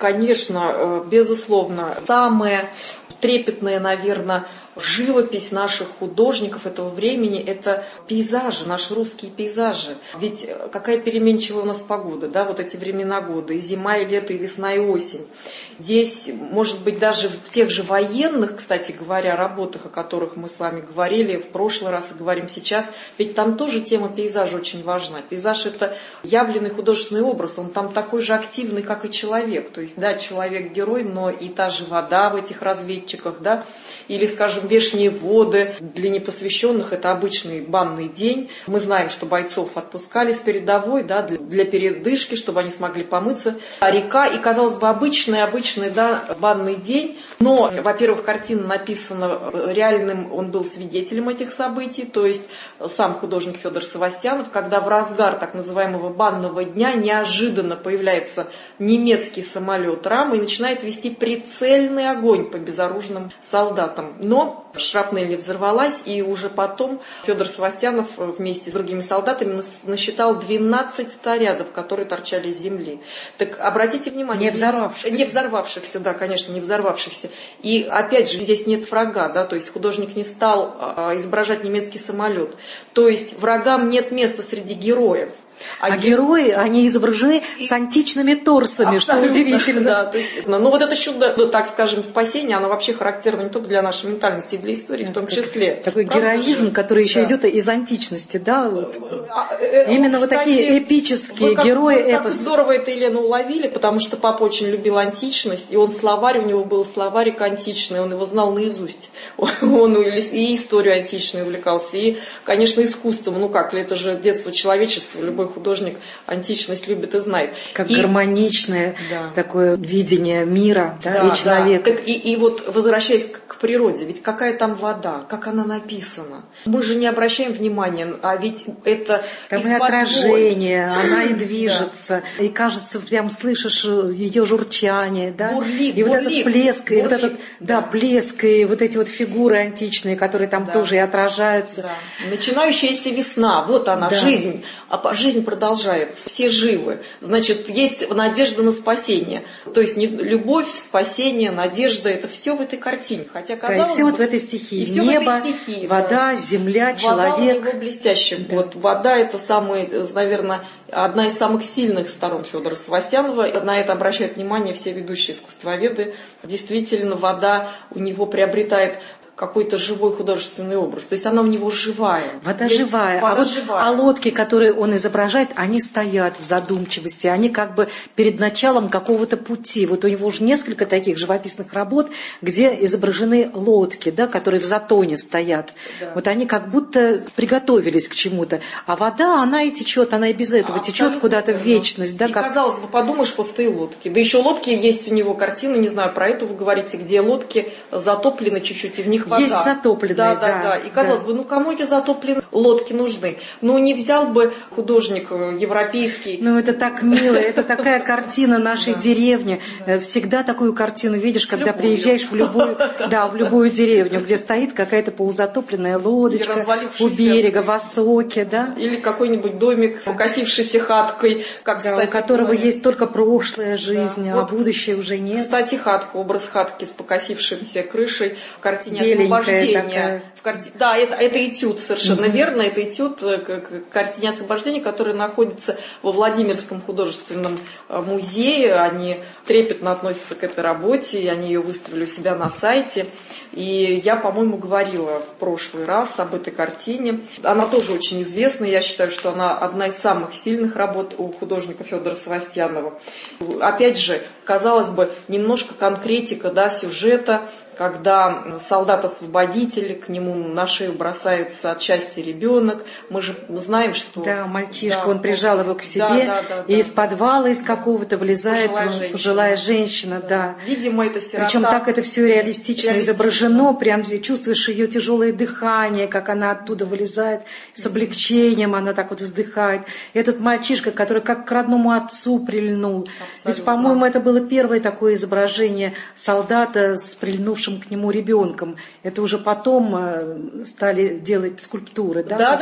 Конечно, безусловно. Самое трепетное, наверное, живопись наших художников этого времени – это пейзажи, наши русские пейзажи. Ведь какая переменчивая у нас погода, да, вот эти времена года, и зима, и лето, и весна, и осень. Здесь, может быть, даже в тех же военных, кстати говоря, работах, о которых мы с вами говорили в прошлый раз и говорим сейчас, ведь там тоже тема пейзажа очень важна. Пейзаж – это явленный художественный образ, он там такой же активный, как и человек. То есть, да, человек-герой, но и та же вода в этих разведчиках, да, или, скажем, вешние воды. Для непосвященных это обычный банный день. Мы знаем, что бойцов отпускали с передовой, да, для передышки, чтобы они смогли помыться. А река, и, казалось бы, обычный, да, банный день. Но, во-первых, картина написана реальным, он был свидетелем этих событий, то есть сам художник Федор Севастьянов, когда в разгар так называемого банного дня неожиданно появляется немецкий самолет РАМ и начинает вести прицельный огонь по безоружным солдатам. Но шрапнель не взорвалась, и уже потом Федор Севастьянов вместе с другими солдатами насчитал 12 снарядов, которые торчали из земли. Так обратите внимание... Не взорвавшихся, да, конечно, не взорвавшихся. И опять же, здесь нет врага, да, то есть художник не стал изображать немецкий самолет. То есть врагам нет места среди героев. А герои, они изображены с античными торсами, что удивительно. Да, то есть, ну вот это чудо, ну, так скажем, спасение, оно вообще характерно не только для нашей ментальности, и для истории в том числе. Такой героизм, который еще идет из античности, да? Вот. Именно вот такие эпические герои эпоса. Как здорово это Елена уловили, потому что папа очень любил античность, и он словарь, у него был словарик античный, он его знал наизусть. Он и историю античную увлекался, и, конечно, искусством. Ну как, это же детство человечества, любой художник античность любит и знает. Как гармоничное такое видение мира, да, и человека. Да. Так, и вот возвращаясь к природе, ведь какая там вода, как она написана. Мы же не обращаем внимания, а ведь это там и отражение, она и движется, и кажется, прям слышишь ее журчание, да, и вот этот плеск, и вот этот, блеск, и вот эти вот фигуры античные, которые там тоже и отражаются. Да. Начинающаяся весна, вот она, жизнь. А жизнь продолжается, все живы. Значит, есть надежда на спасение. То есть любовь, спасение, надежда, это все в этой картине. Хотя, казалось бы, и все вот в этой стихии. Небо, вода, земля, человек. Вода у него блестящая. Да. Вот, вода – это наверное, одна из самых сильных сторон Федора Севастьянова. На это обращают внимание все ведущие искусствоведы. Действительно, вода у него приобретает какой-то живой художественный образ. То есть она у него живая. Вода живая. А лодки, которые он изображает, они стоят в задумчивости. Они как бы перед началом какого-то пути. Вот у него уже несколько таких живописных работ, где изображены лодки, да, которые в затоне стоят. Да. Вот они как будто приготовились к чему-то. А вода, она и течет, она и без этого течет куда-то в вечность. Да, и казалось бы, подумаешь, пустые лодки. Да еще лодки есть у него картины, не знаю, про это вы говорите, где лодки затоплены чуть-чуть, и в них вода. Есть затопленные, да. И казалось бы, кому эти затопленные лодки нужны? Ну, не взял бы художник европейский. Ну, это так мило, это такая картина нашей деревни. Всегда такую картину видишь, когда приезжаешь в любую деревню, где стоит какая-то полузатопленная лодочка у берега, в осоке, да? Или какой-нибудь домик с покосившейся хаткой, у которого есть только прошлая жизнь, а будущее уже нет. Кстати, хатка, образ хатки с покосившимся крышей в картине «Освобождение». Да, это этюд, совершенно верно. Это этюд к картине «Освобождение», которая находится во Владимирском художественном музее. Они трепетно относятся к этой работе, и они ее выставили у себя на сайте. И я, по-моему, говорила в прошлый раз об этой картине. Она тоже очень известна. Я считаю, что она одна из самых сильных работ у художника Федора Севастьянова. Опять же, казалось бы, немножко конкретика, да, сюжета, когда солдат-освободитель, к нему на шею бросается от счастья ребенок. Мы же знаем, что... Да, мальчишка, он прижал его к себе, и из подвала из какого-то влезает пожилая женщина. Да. Видимо, это сирота. Причем так это все реалистично изображено, прям чувствуешь ее тяжелое дыхание, как она оттуда вылезает, с облегчением она так вот вздыхает. Этот мальчишка, который как к родному отцу прильнул. Абсолютно. Ведь, по-моему, это было первое такое изображение солдата с прильнувшим к нему ребенком. Это уже потом стали делать скульптуры. Да.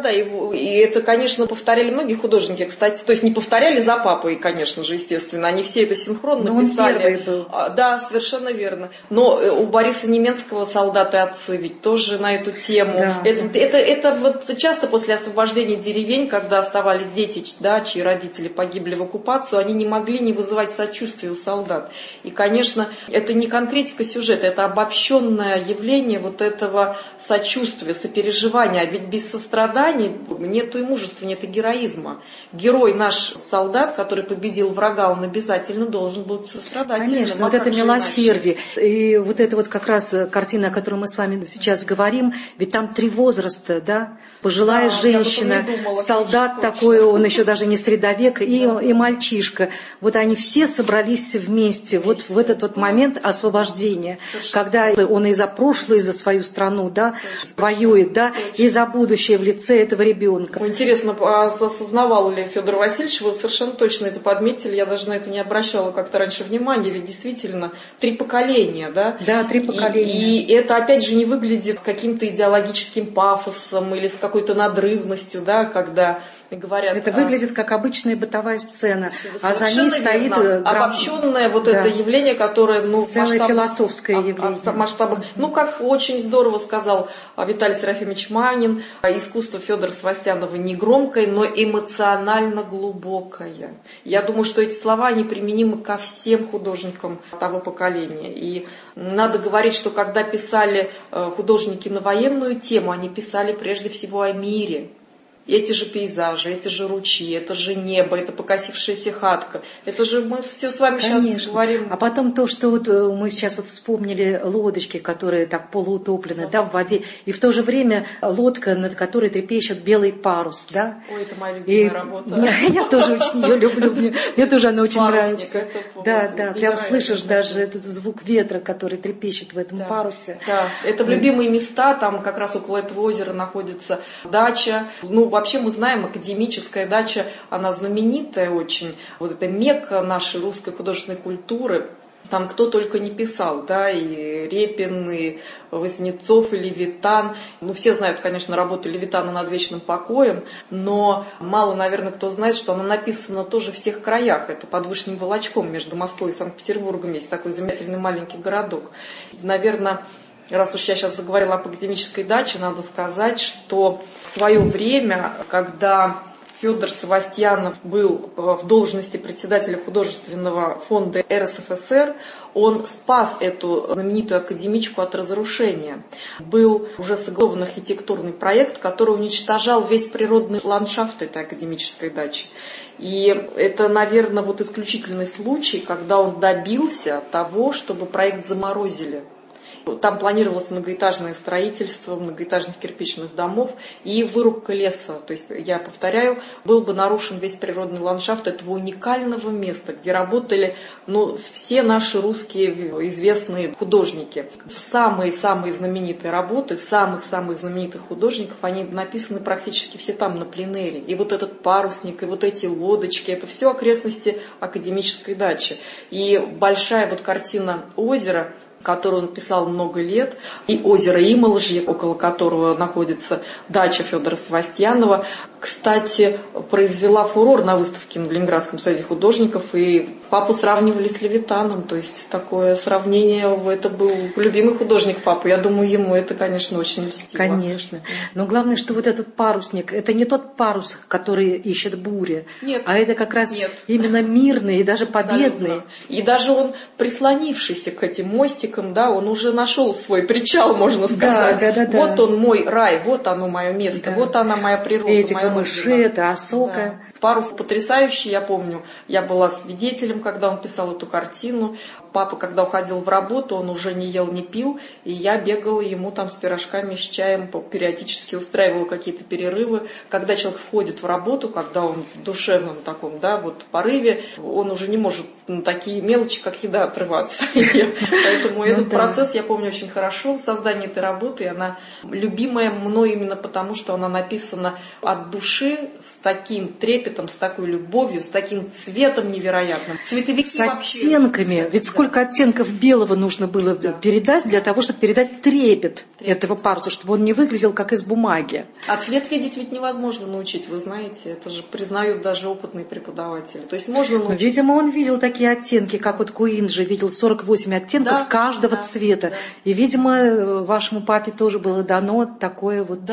И это, конечно, повторяли многие художники, кстати. То есть не повторяли за папой, конечно же, естественно. Они все это синхронно писали. Он первый был. Да, совершенно верно. Но у Бориса Неменского «Солдаты отцы» ведь тоже на эту тему. Да. Это вот часто после освобождения деревень, когда оставались дети, да, чьи родители погибли в оккупацию, они не могли не вызывать сочувствия у солдат. И, конечно, это не конкретика сюжета, это обобщенное явление вот этого сочувствия, сопереживания. А ведь без сострадания нету и мужества, нет и героизма. Герой наш солдат, который победил врага, он обязательно должен быть сострадательным. Конечно, вот это милосердие. И вот это вот как раз картина, о которой мы с вами сейчас говорим, ведь там 3 возраста, да? Пожилая женщина, солдат такой, он еще даже не средовек, и мальчишка. Вот они все собрались вместе вот в этот вот момент освобождения, когда он и за прошлое, и за свою страну, да, воюет, да, и за будущее в лице этого ребенка. Интересно, осознавал ли Федор Васильевич, вы совершенно точно это подметили, я даже на это не обращала как-то раньше внимания, ведь действительно 3 поколения, да? Да, 3 поколения. И это опять же не выглядит каким-то идеологическим пафосом или с какой-то надрывностью, да, когда говорят... Это выглядит как обычная бытовая сцена, а за ней стоит... Обобщенное вот это явление, которое... Целое философское явление. Масштабах. Как очень здорово сказал Виталий Серафимович Манин, искусство Федора Севастьянова не громкое, но эмоционально глубокое. Я думаю, что эти слова, они применимы ко всем художникам того поколения. И надо говорить, что когда писали художники на военную тему, они писали прежде всего о мире. Эти же пейзажи, эти же ручьи, это же небо, это покосившаяся хатка. Это же мы все с вами сейчас говорим. А потом то, что вот мы сейчас вот вспомнили лодочки, которые так полуутоплены, да, в воде, и в то же время лодка, над которой трепещет белый парус, да. Ой, это моя любимая работа. Я тоже очень ее люблю, мне тоже она очень нравится. Да, прям слышишь даже этот звук ветра, который трепещет в этом парусе. Да, это любимые места, там как раз около этого озера находится дача. Вообще мы знаем, академическая дача, она знаменитая очень. Вот это мекка нашей русской художественной культуры. Там кто только не писал, да, и Репин, и Вознецов, и Левитан. Все знают, конечно, работу Левитана «Над вечным покоем», но мало, наверное, кто знает, что она написана тоже в тех краях. Это под Вышним Волочком, между Москвой и Санкт-Петербургом есть такой замечательный маленький городок. Наверное, раз уж я сейчас заговорила об академической даче, надо сказать, что в свое время, когда Федор Севастьянов был в должности председателя художественного фонда РСФСР, он спас эту знаменитую академичку от разрушения. Был уже согласован архитектурный проект, который уничтожал весь природный ландшафт этой академической дачи. И это, наверное, исключительный случай, когда он добился того, чтобы проект заморозили. Там планировалось многоэтажное строительство многоэтажных кирпичных домов и вырубка леса. То есть, я повторяю, был бы нарушен весь природный ландшафт этого уникального места, где работали все наши русские известные художники. Самые-самые знаменитые работы самых-самых знаменитых художников, они написаны практически все там, на пленэре. И вот этот парусник, и вот эти лодочки, это все окрестности академической дачи. И большая картина «Озеро», которую он писал много лет, и озеро Имолжье, около которого находится дача Федора Севастьянова, кстати, произвела фурор на выставке в Ленинградском союзе художников, и папу сравнивали с Левитаном, то есть такое сравнение, это был любимый художник папы, я думаю, ему это, конечно, очень льстило. Конечно, но главное, что вот этот парусник, это не тот парус, который ищет буря, а это как раз именно мирный и даже победный. Абсолютно. И даже он, прислонившийся к этим мостикам, да, он уже нашел свой причал, можно сказать. Да. Вот он мой рай, вот оно мое место, вот она моя природа, эти моя камыши, это осока. Да. Парус потрясающий, я помню. Я была свидетелем, когда он писал эту картину. Папа, когда уходил в работу, он уже не ел, не пил. И я бегала ему там с пирожками, с чаем, периодически устраивала какие-то перерывы. Когда человек входит в работу, когда он в душевном таком, да, вот порыве, он уже не может на такие мелочи, как еда, отрываться. Поэтому этот процесс я помню очень хорошо, создание этой работы. Она любимая мной именно потому, что она написана от души, с таким трепетом, с такой любовью, с таким цветом невероятным. Цветовики с оттенками. Ведь сколько оттенков белого нужно было передать для того, чтобы передать трепет этого паруса, чтобы он не выглядел как из бумаги. А цвет видеть ведь невозможно научить, вы знаете. Это же признают даже опытные преподаватели. То есть можно научить. Но, видимо, он видел такие оттенки, как вот Куинджи видел 48 оттенков каждого цвета. Да. И, видимо, вашему папе тоже было дано такое вот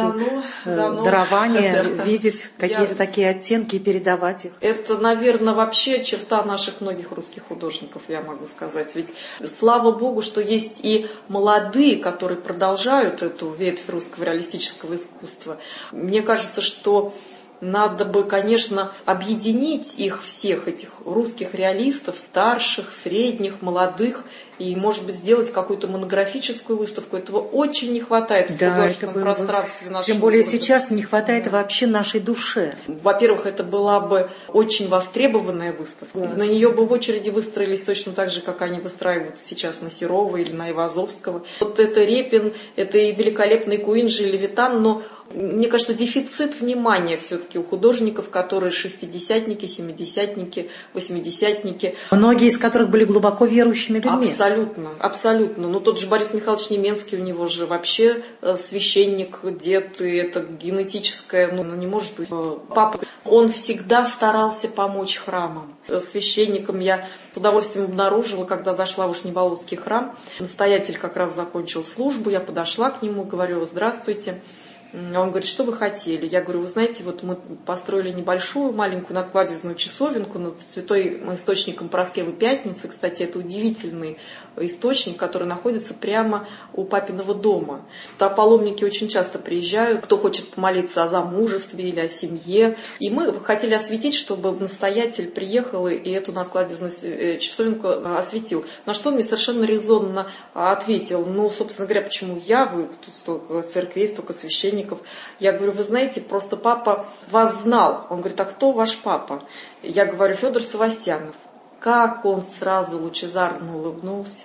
дарование видеть какие-то такие оттенки и передавать их. Это, наверное, вообще черта наших многих русских художников, я могу сказать. Ведь слава Богу, что есть и молодые, которые продолжают эту ветвь русского реалистического искусства. Мне кажется, что надо бы, конечно, объединить их всех, этих русских реалистов, старших, средних, молодых, и, может быть, сделать какую-то монографическую выставку. Этого очень не хватает в художественном пространстве нашего Тем более города. Сейчас не хватает вообще нашей душе. Во-первых, это была бы очень востребованная выставка. На нее бы в очереди выстроились точно так же, как они выстраивают сейчас на Серова или на Айвазовского. Вот это Репин, это и великолепный Куинджи, и Левитан, но мне кажется, дефицит внимания все-таки у художников, которые шестидесятники, семидесятники, восьмидесятники. Многие из которых были глубоко верующими людьми. Абсолютно, абсолютно. Ну, тот же Борис Михайлович Неменский, у него же вообще священник, дед, и это генетическое, не может быть. Папа, он всегда старался помочь храмам. Священником я с удовольствием обнаружила, когда зашла в Вышневолодский храм. Настоятель как раз закончил службу, я подошла к нему, говорю: здравствуйте. Он говорит: что вы хотели? Я говорю: вы знаете, вот мы построили небольшую, маленькую надкладезную часовенку над святым источником Параскевы Пятницы. Кстати, это удивительный источник, который находится прямо у папиного дома. Туда паломники очень часто приезжают, кто хочет помолиться о замужестве или о семье. И мы хотели осветить, чтобы настоятель приехал и эту надкладезную часовенку осветил. На что он мне совершенно резонно ответил: собственно говоря, почему я? Вы тут столько церквей, столько священников. Я говорю: вы знаете, просто папа вас знал. Он говорит: а кто ваш папа? Я говорю: Федор Севастьянов. Как он сразу лучезарно улыбнулся.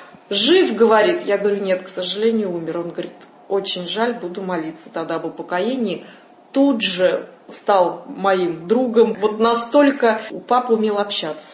Жив, говорит. Я говорю: нет, к сожалению, умер. Он говорит: очень жаль, буду молиться тогда об упокоении. Тут же стал моим другом. Вот настолько папа умел общаться.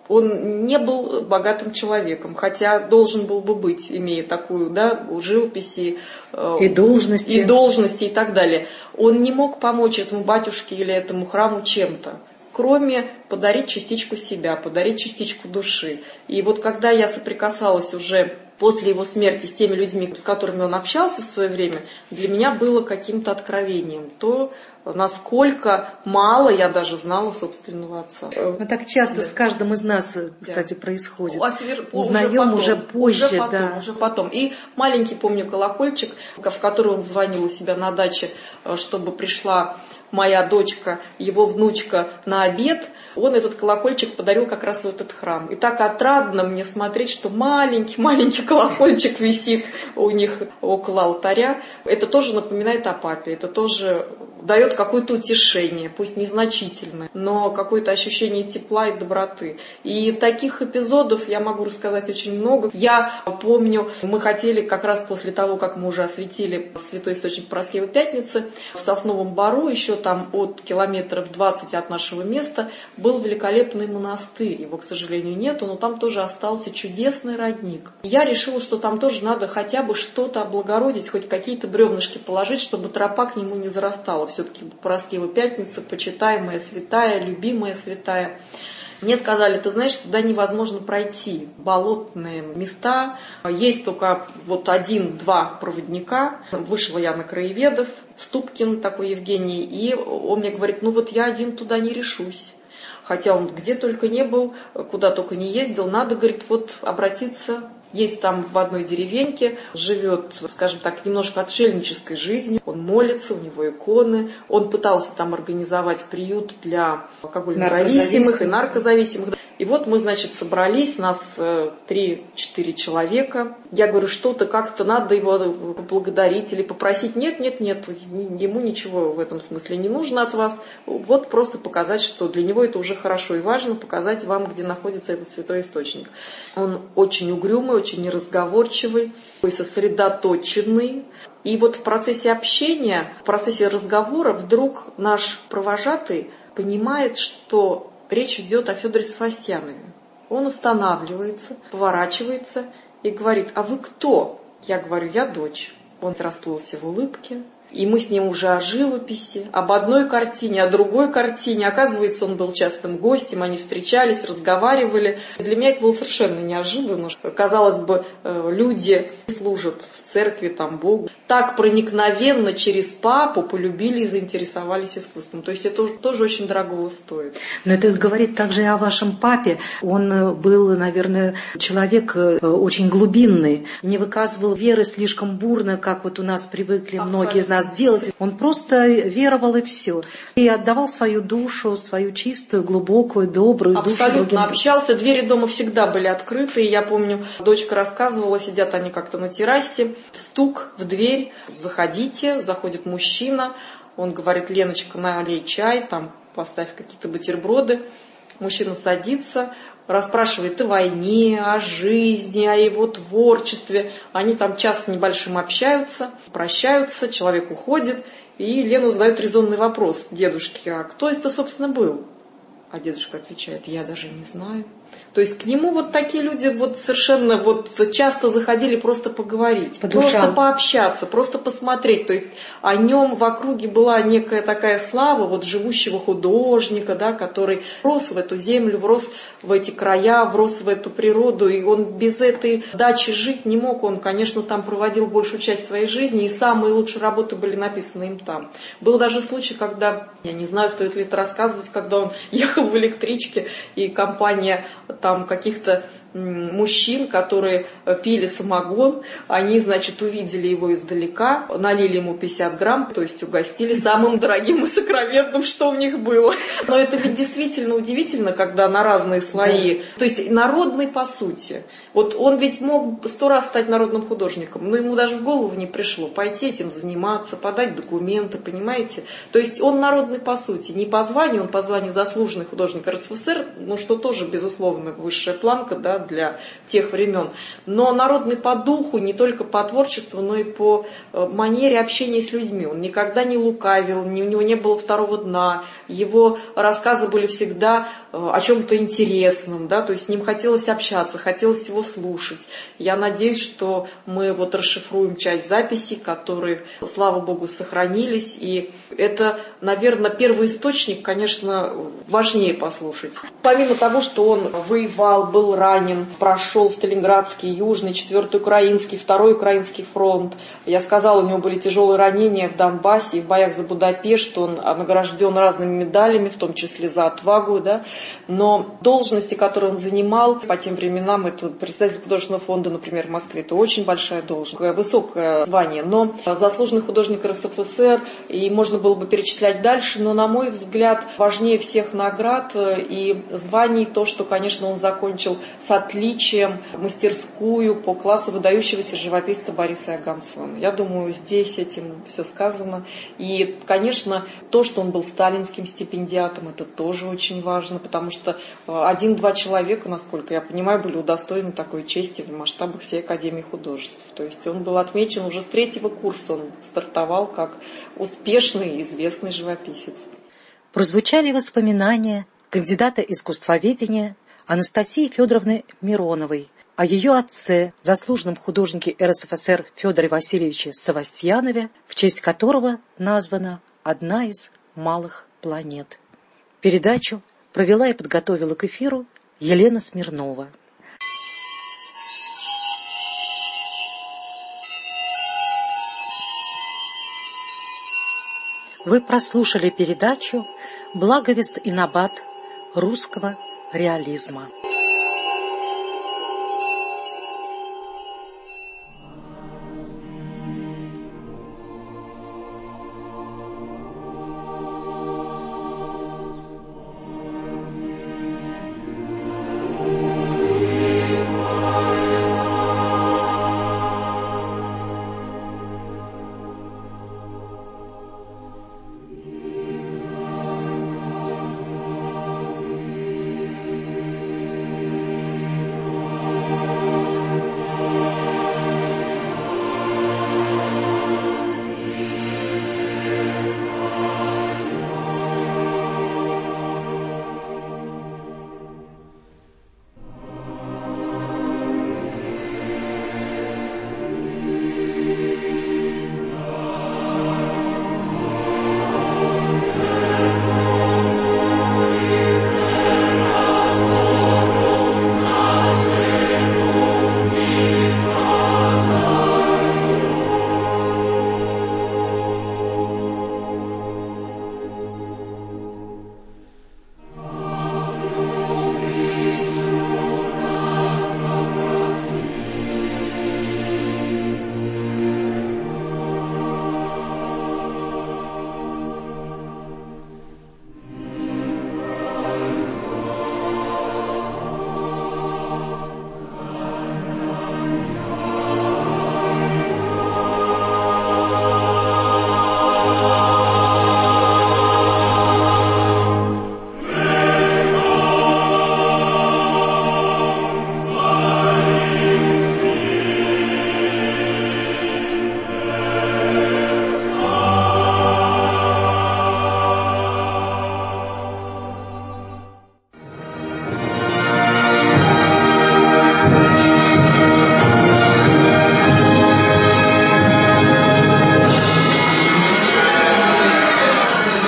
Он не был богатым человеком, хотя должен был бы быть, имея такую, живопись и должности и так далее. Он не мог помочь этому батюшке или этому храму чем-то, кроме подарить частичку себя, подарить частичку души. И вот когда я соприкасалась уже после его смерти с теми людьми, с которыми он общался в свое время, для меня было каким-то откровением то, насколько мало я даже знала собственного отца. Так часто с каждым из нас, кстати, происходит. Узнаем уже позже. Уже потом. И маленький, помню, колокольчик, в который он звонил у себя на даче, чтобы пришла моя дочка, его внучка на обед, он этот колокольчик подарил как раз в этот храм. И так отрадно мне смотреть, что маленький колокольчик висит у них около алтаря. Это тоже напоминает о папе, это тоже дает какое-то утешение, пусть незначительное, но какое-то ощущение тепла и доброты. И таких эпизодов я могу рассказать очень много. Я помню, мы хотели как раз после того, как мы уже осветили святой источник Параскевы Пятницы, в Сосновом Бору, еще там от километров 20 от нашего места, был великолепный монастырь. Его, к сожалению, нету, но там тоже остался чудесный родник. Я решила, что там тоже надо хотя бы что-то облагородить, хоть какие-то бревнышки положить, чтобы тропа к нему не зарастала. Все-таки Параскева Пятница, почитаемая святая, любимая святая. Мне сказали: ты знаешь, туда невозможно пройти. Болотные места, есть только вот 1-2 проводника. Вышла я на краеведов, Ступкин такой Евгений, и он мне говорит: я один туда не решусь. Хотя он где только не был, куда только не ездил, надо, говорит, обратиться. Есть там в одной деревеньке, живет, скажем так, немножко отшельнической жизнью. Он молится, у него иконы. Он пытался там организовать приют для алкогольнозависимых и наркозависимых. И вот мы, значит, собрались, нас 3-4 человека. Я говорю, что-то как-то надо его поблагодарить или попросить. Нет, ему ничего в этом смысле не нужно от вас. Вот просто показать, что для него это уже хорошо и важно, показать вам, где находится этот святой источник. Он очень угрюмый, очень неразговорчивый, сосредоточенный. И вот в процессе общения, в процессе разговора вдруг наш провожатый понимает, что речь идет о Федоре Севастьянове. Он останавливается, поворачивается и говорит: «А вы кто?» Я говорю: «Я дочь». Он расплылся в улыбке. И мы с ним уже о живописи, об одной картине, о другой картине. Оказывается, он был частым гостем, они встречались, разговаривали. Для меня это было совершенно неожиданно. Казалось бы, люди служат в церкви, там, Богу. Так проникновенно через папу полюбили и заинтересовались искусством. То есть это тоже очень дорого стоит. Но это говорит также и о вашем папе. Он был, наверное, человек очень глубинный, не выказывал веры слишком бурно, как вот у нас привыкли многие из нас делать. Он просто веровал и все. И отдавал свою душу, свою чистую, глубокую, добрую душу. Абсолютно общался. Двери дома всегда были открыты. И я помню, дочка рассказывала, сидят они как-то на террасе, стук в дверь, заходите, заходит мужчина. Он говорит: «Леночка, налей чай, там поставь какие-то бутерброды». Мужчина садится, расспрашивает о войне, о жизни, о его творчестве. Они там час с небольшим общаются, прощаются, человек уходит. И Лена задает резонный вопрос дедушке: «А кто это, собственно, был?» А дедушка отвечает: «Я даже не знаю». То есть к нему вот такие люди вот совершенно вот часто заходили просто поговорить, просто пообщаться, просто посмотреть. То есть о нем в округе была некая такая слава вот живущего художника, да, который рос в эту землю, врос в эти края, врос в эту природу. И он без этой дачи жить не мог. Он, конечно, там проводил большую часть своей жизни, и самые лучшие работы были написаны им там. Был даже случай, когда, я не знаю, стоит ли это рассказывать, когда он ехал в электричке, и компания там каких-то мужчин, которые пили самогон, они, значит, увидели его издалека, налили ему 50 грамм, то есть угостили самым дорогим и сокровенным, что у них было. Но это ведь действительно удивительно, когда на разные слои, то есть народный по сути. Вот он ведь мог 100 раз стать народным художником, но ему даже в голову не пришло пойти этим заниматься, подать документы, понимаете? То есть он народный по сути, не по званию, он по званию заслуженный художник РСФСР, ну что тоже, безусловно, высшая планка, да, для тех времен, но народный по духу, не только по творчеству, но и по манере общения с людьми. Он никогда не лукавил, у него не было второго дна, его рассказы были всегда о чем-то интересном, да, то есть с ним хотелось общаться, хотелось его слушать. Я надеюсь, что мы вот расшифруем часть записей, которые, слава Богу, сохранились, и это, наверное, первый источник, конечно, важнее послушать. Помимо того, что он воевал, был ранен, прошел в Сталинградский, Южный, 4-й Украинский, 2-й Украинский фронт. Я сказала, у него были тяжелые ранения в Донбассе и в боях за Будапешт. Он награжден разными медалями, в том числе за отвагу. Да? Но должности, которые он занимал, по тем временам, это председатель художественного фонда, например, в Москве, это очень большая должность, высокое звание. Но заслуженный художник РСФСР, и можно было бы перечислять дальше, но, на мой взгляд, важнее всех наград и званий то, что, конечно, он закончил с отличием мастерскую по классу выдающегося живописца Бориса Иоганнсона. Я думаю, здесь этим все сказано. И, конечно, то, что он был сталинским стипендиатом, это тоже очень важно, потому что 1-2 человека, насколько я понимаю, были удостоены такой чести в масштабах всей Академии художеств. То есть он был отмечен уже с 3-го курса, он стартовал как успешный и известный живописец. Прозвучали воспоминания кандидата искусствоведения Анастасии Федоровны Мироновой о ее отце, заслуженном художнике РСФСР Федоре Васильевиче Севастьянове, в честь которого названа одна из малых планет. Передачу провела и подготовила к эфиру Елена Смирнова. Вы прослушали передачу «Благовест и набат русского реализма».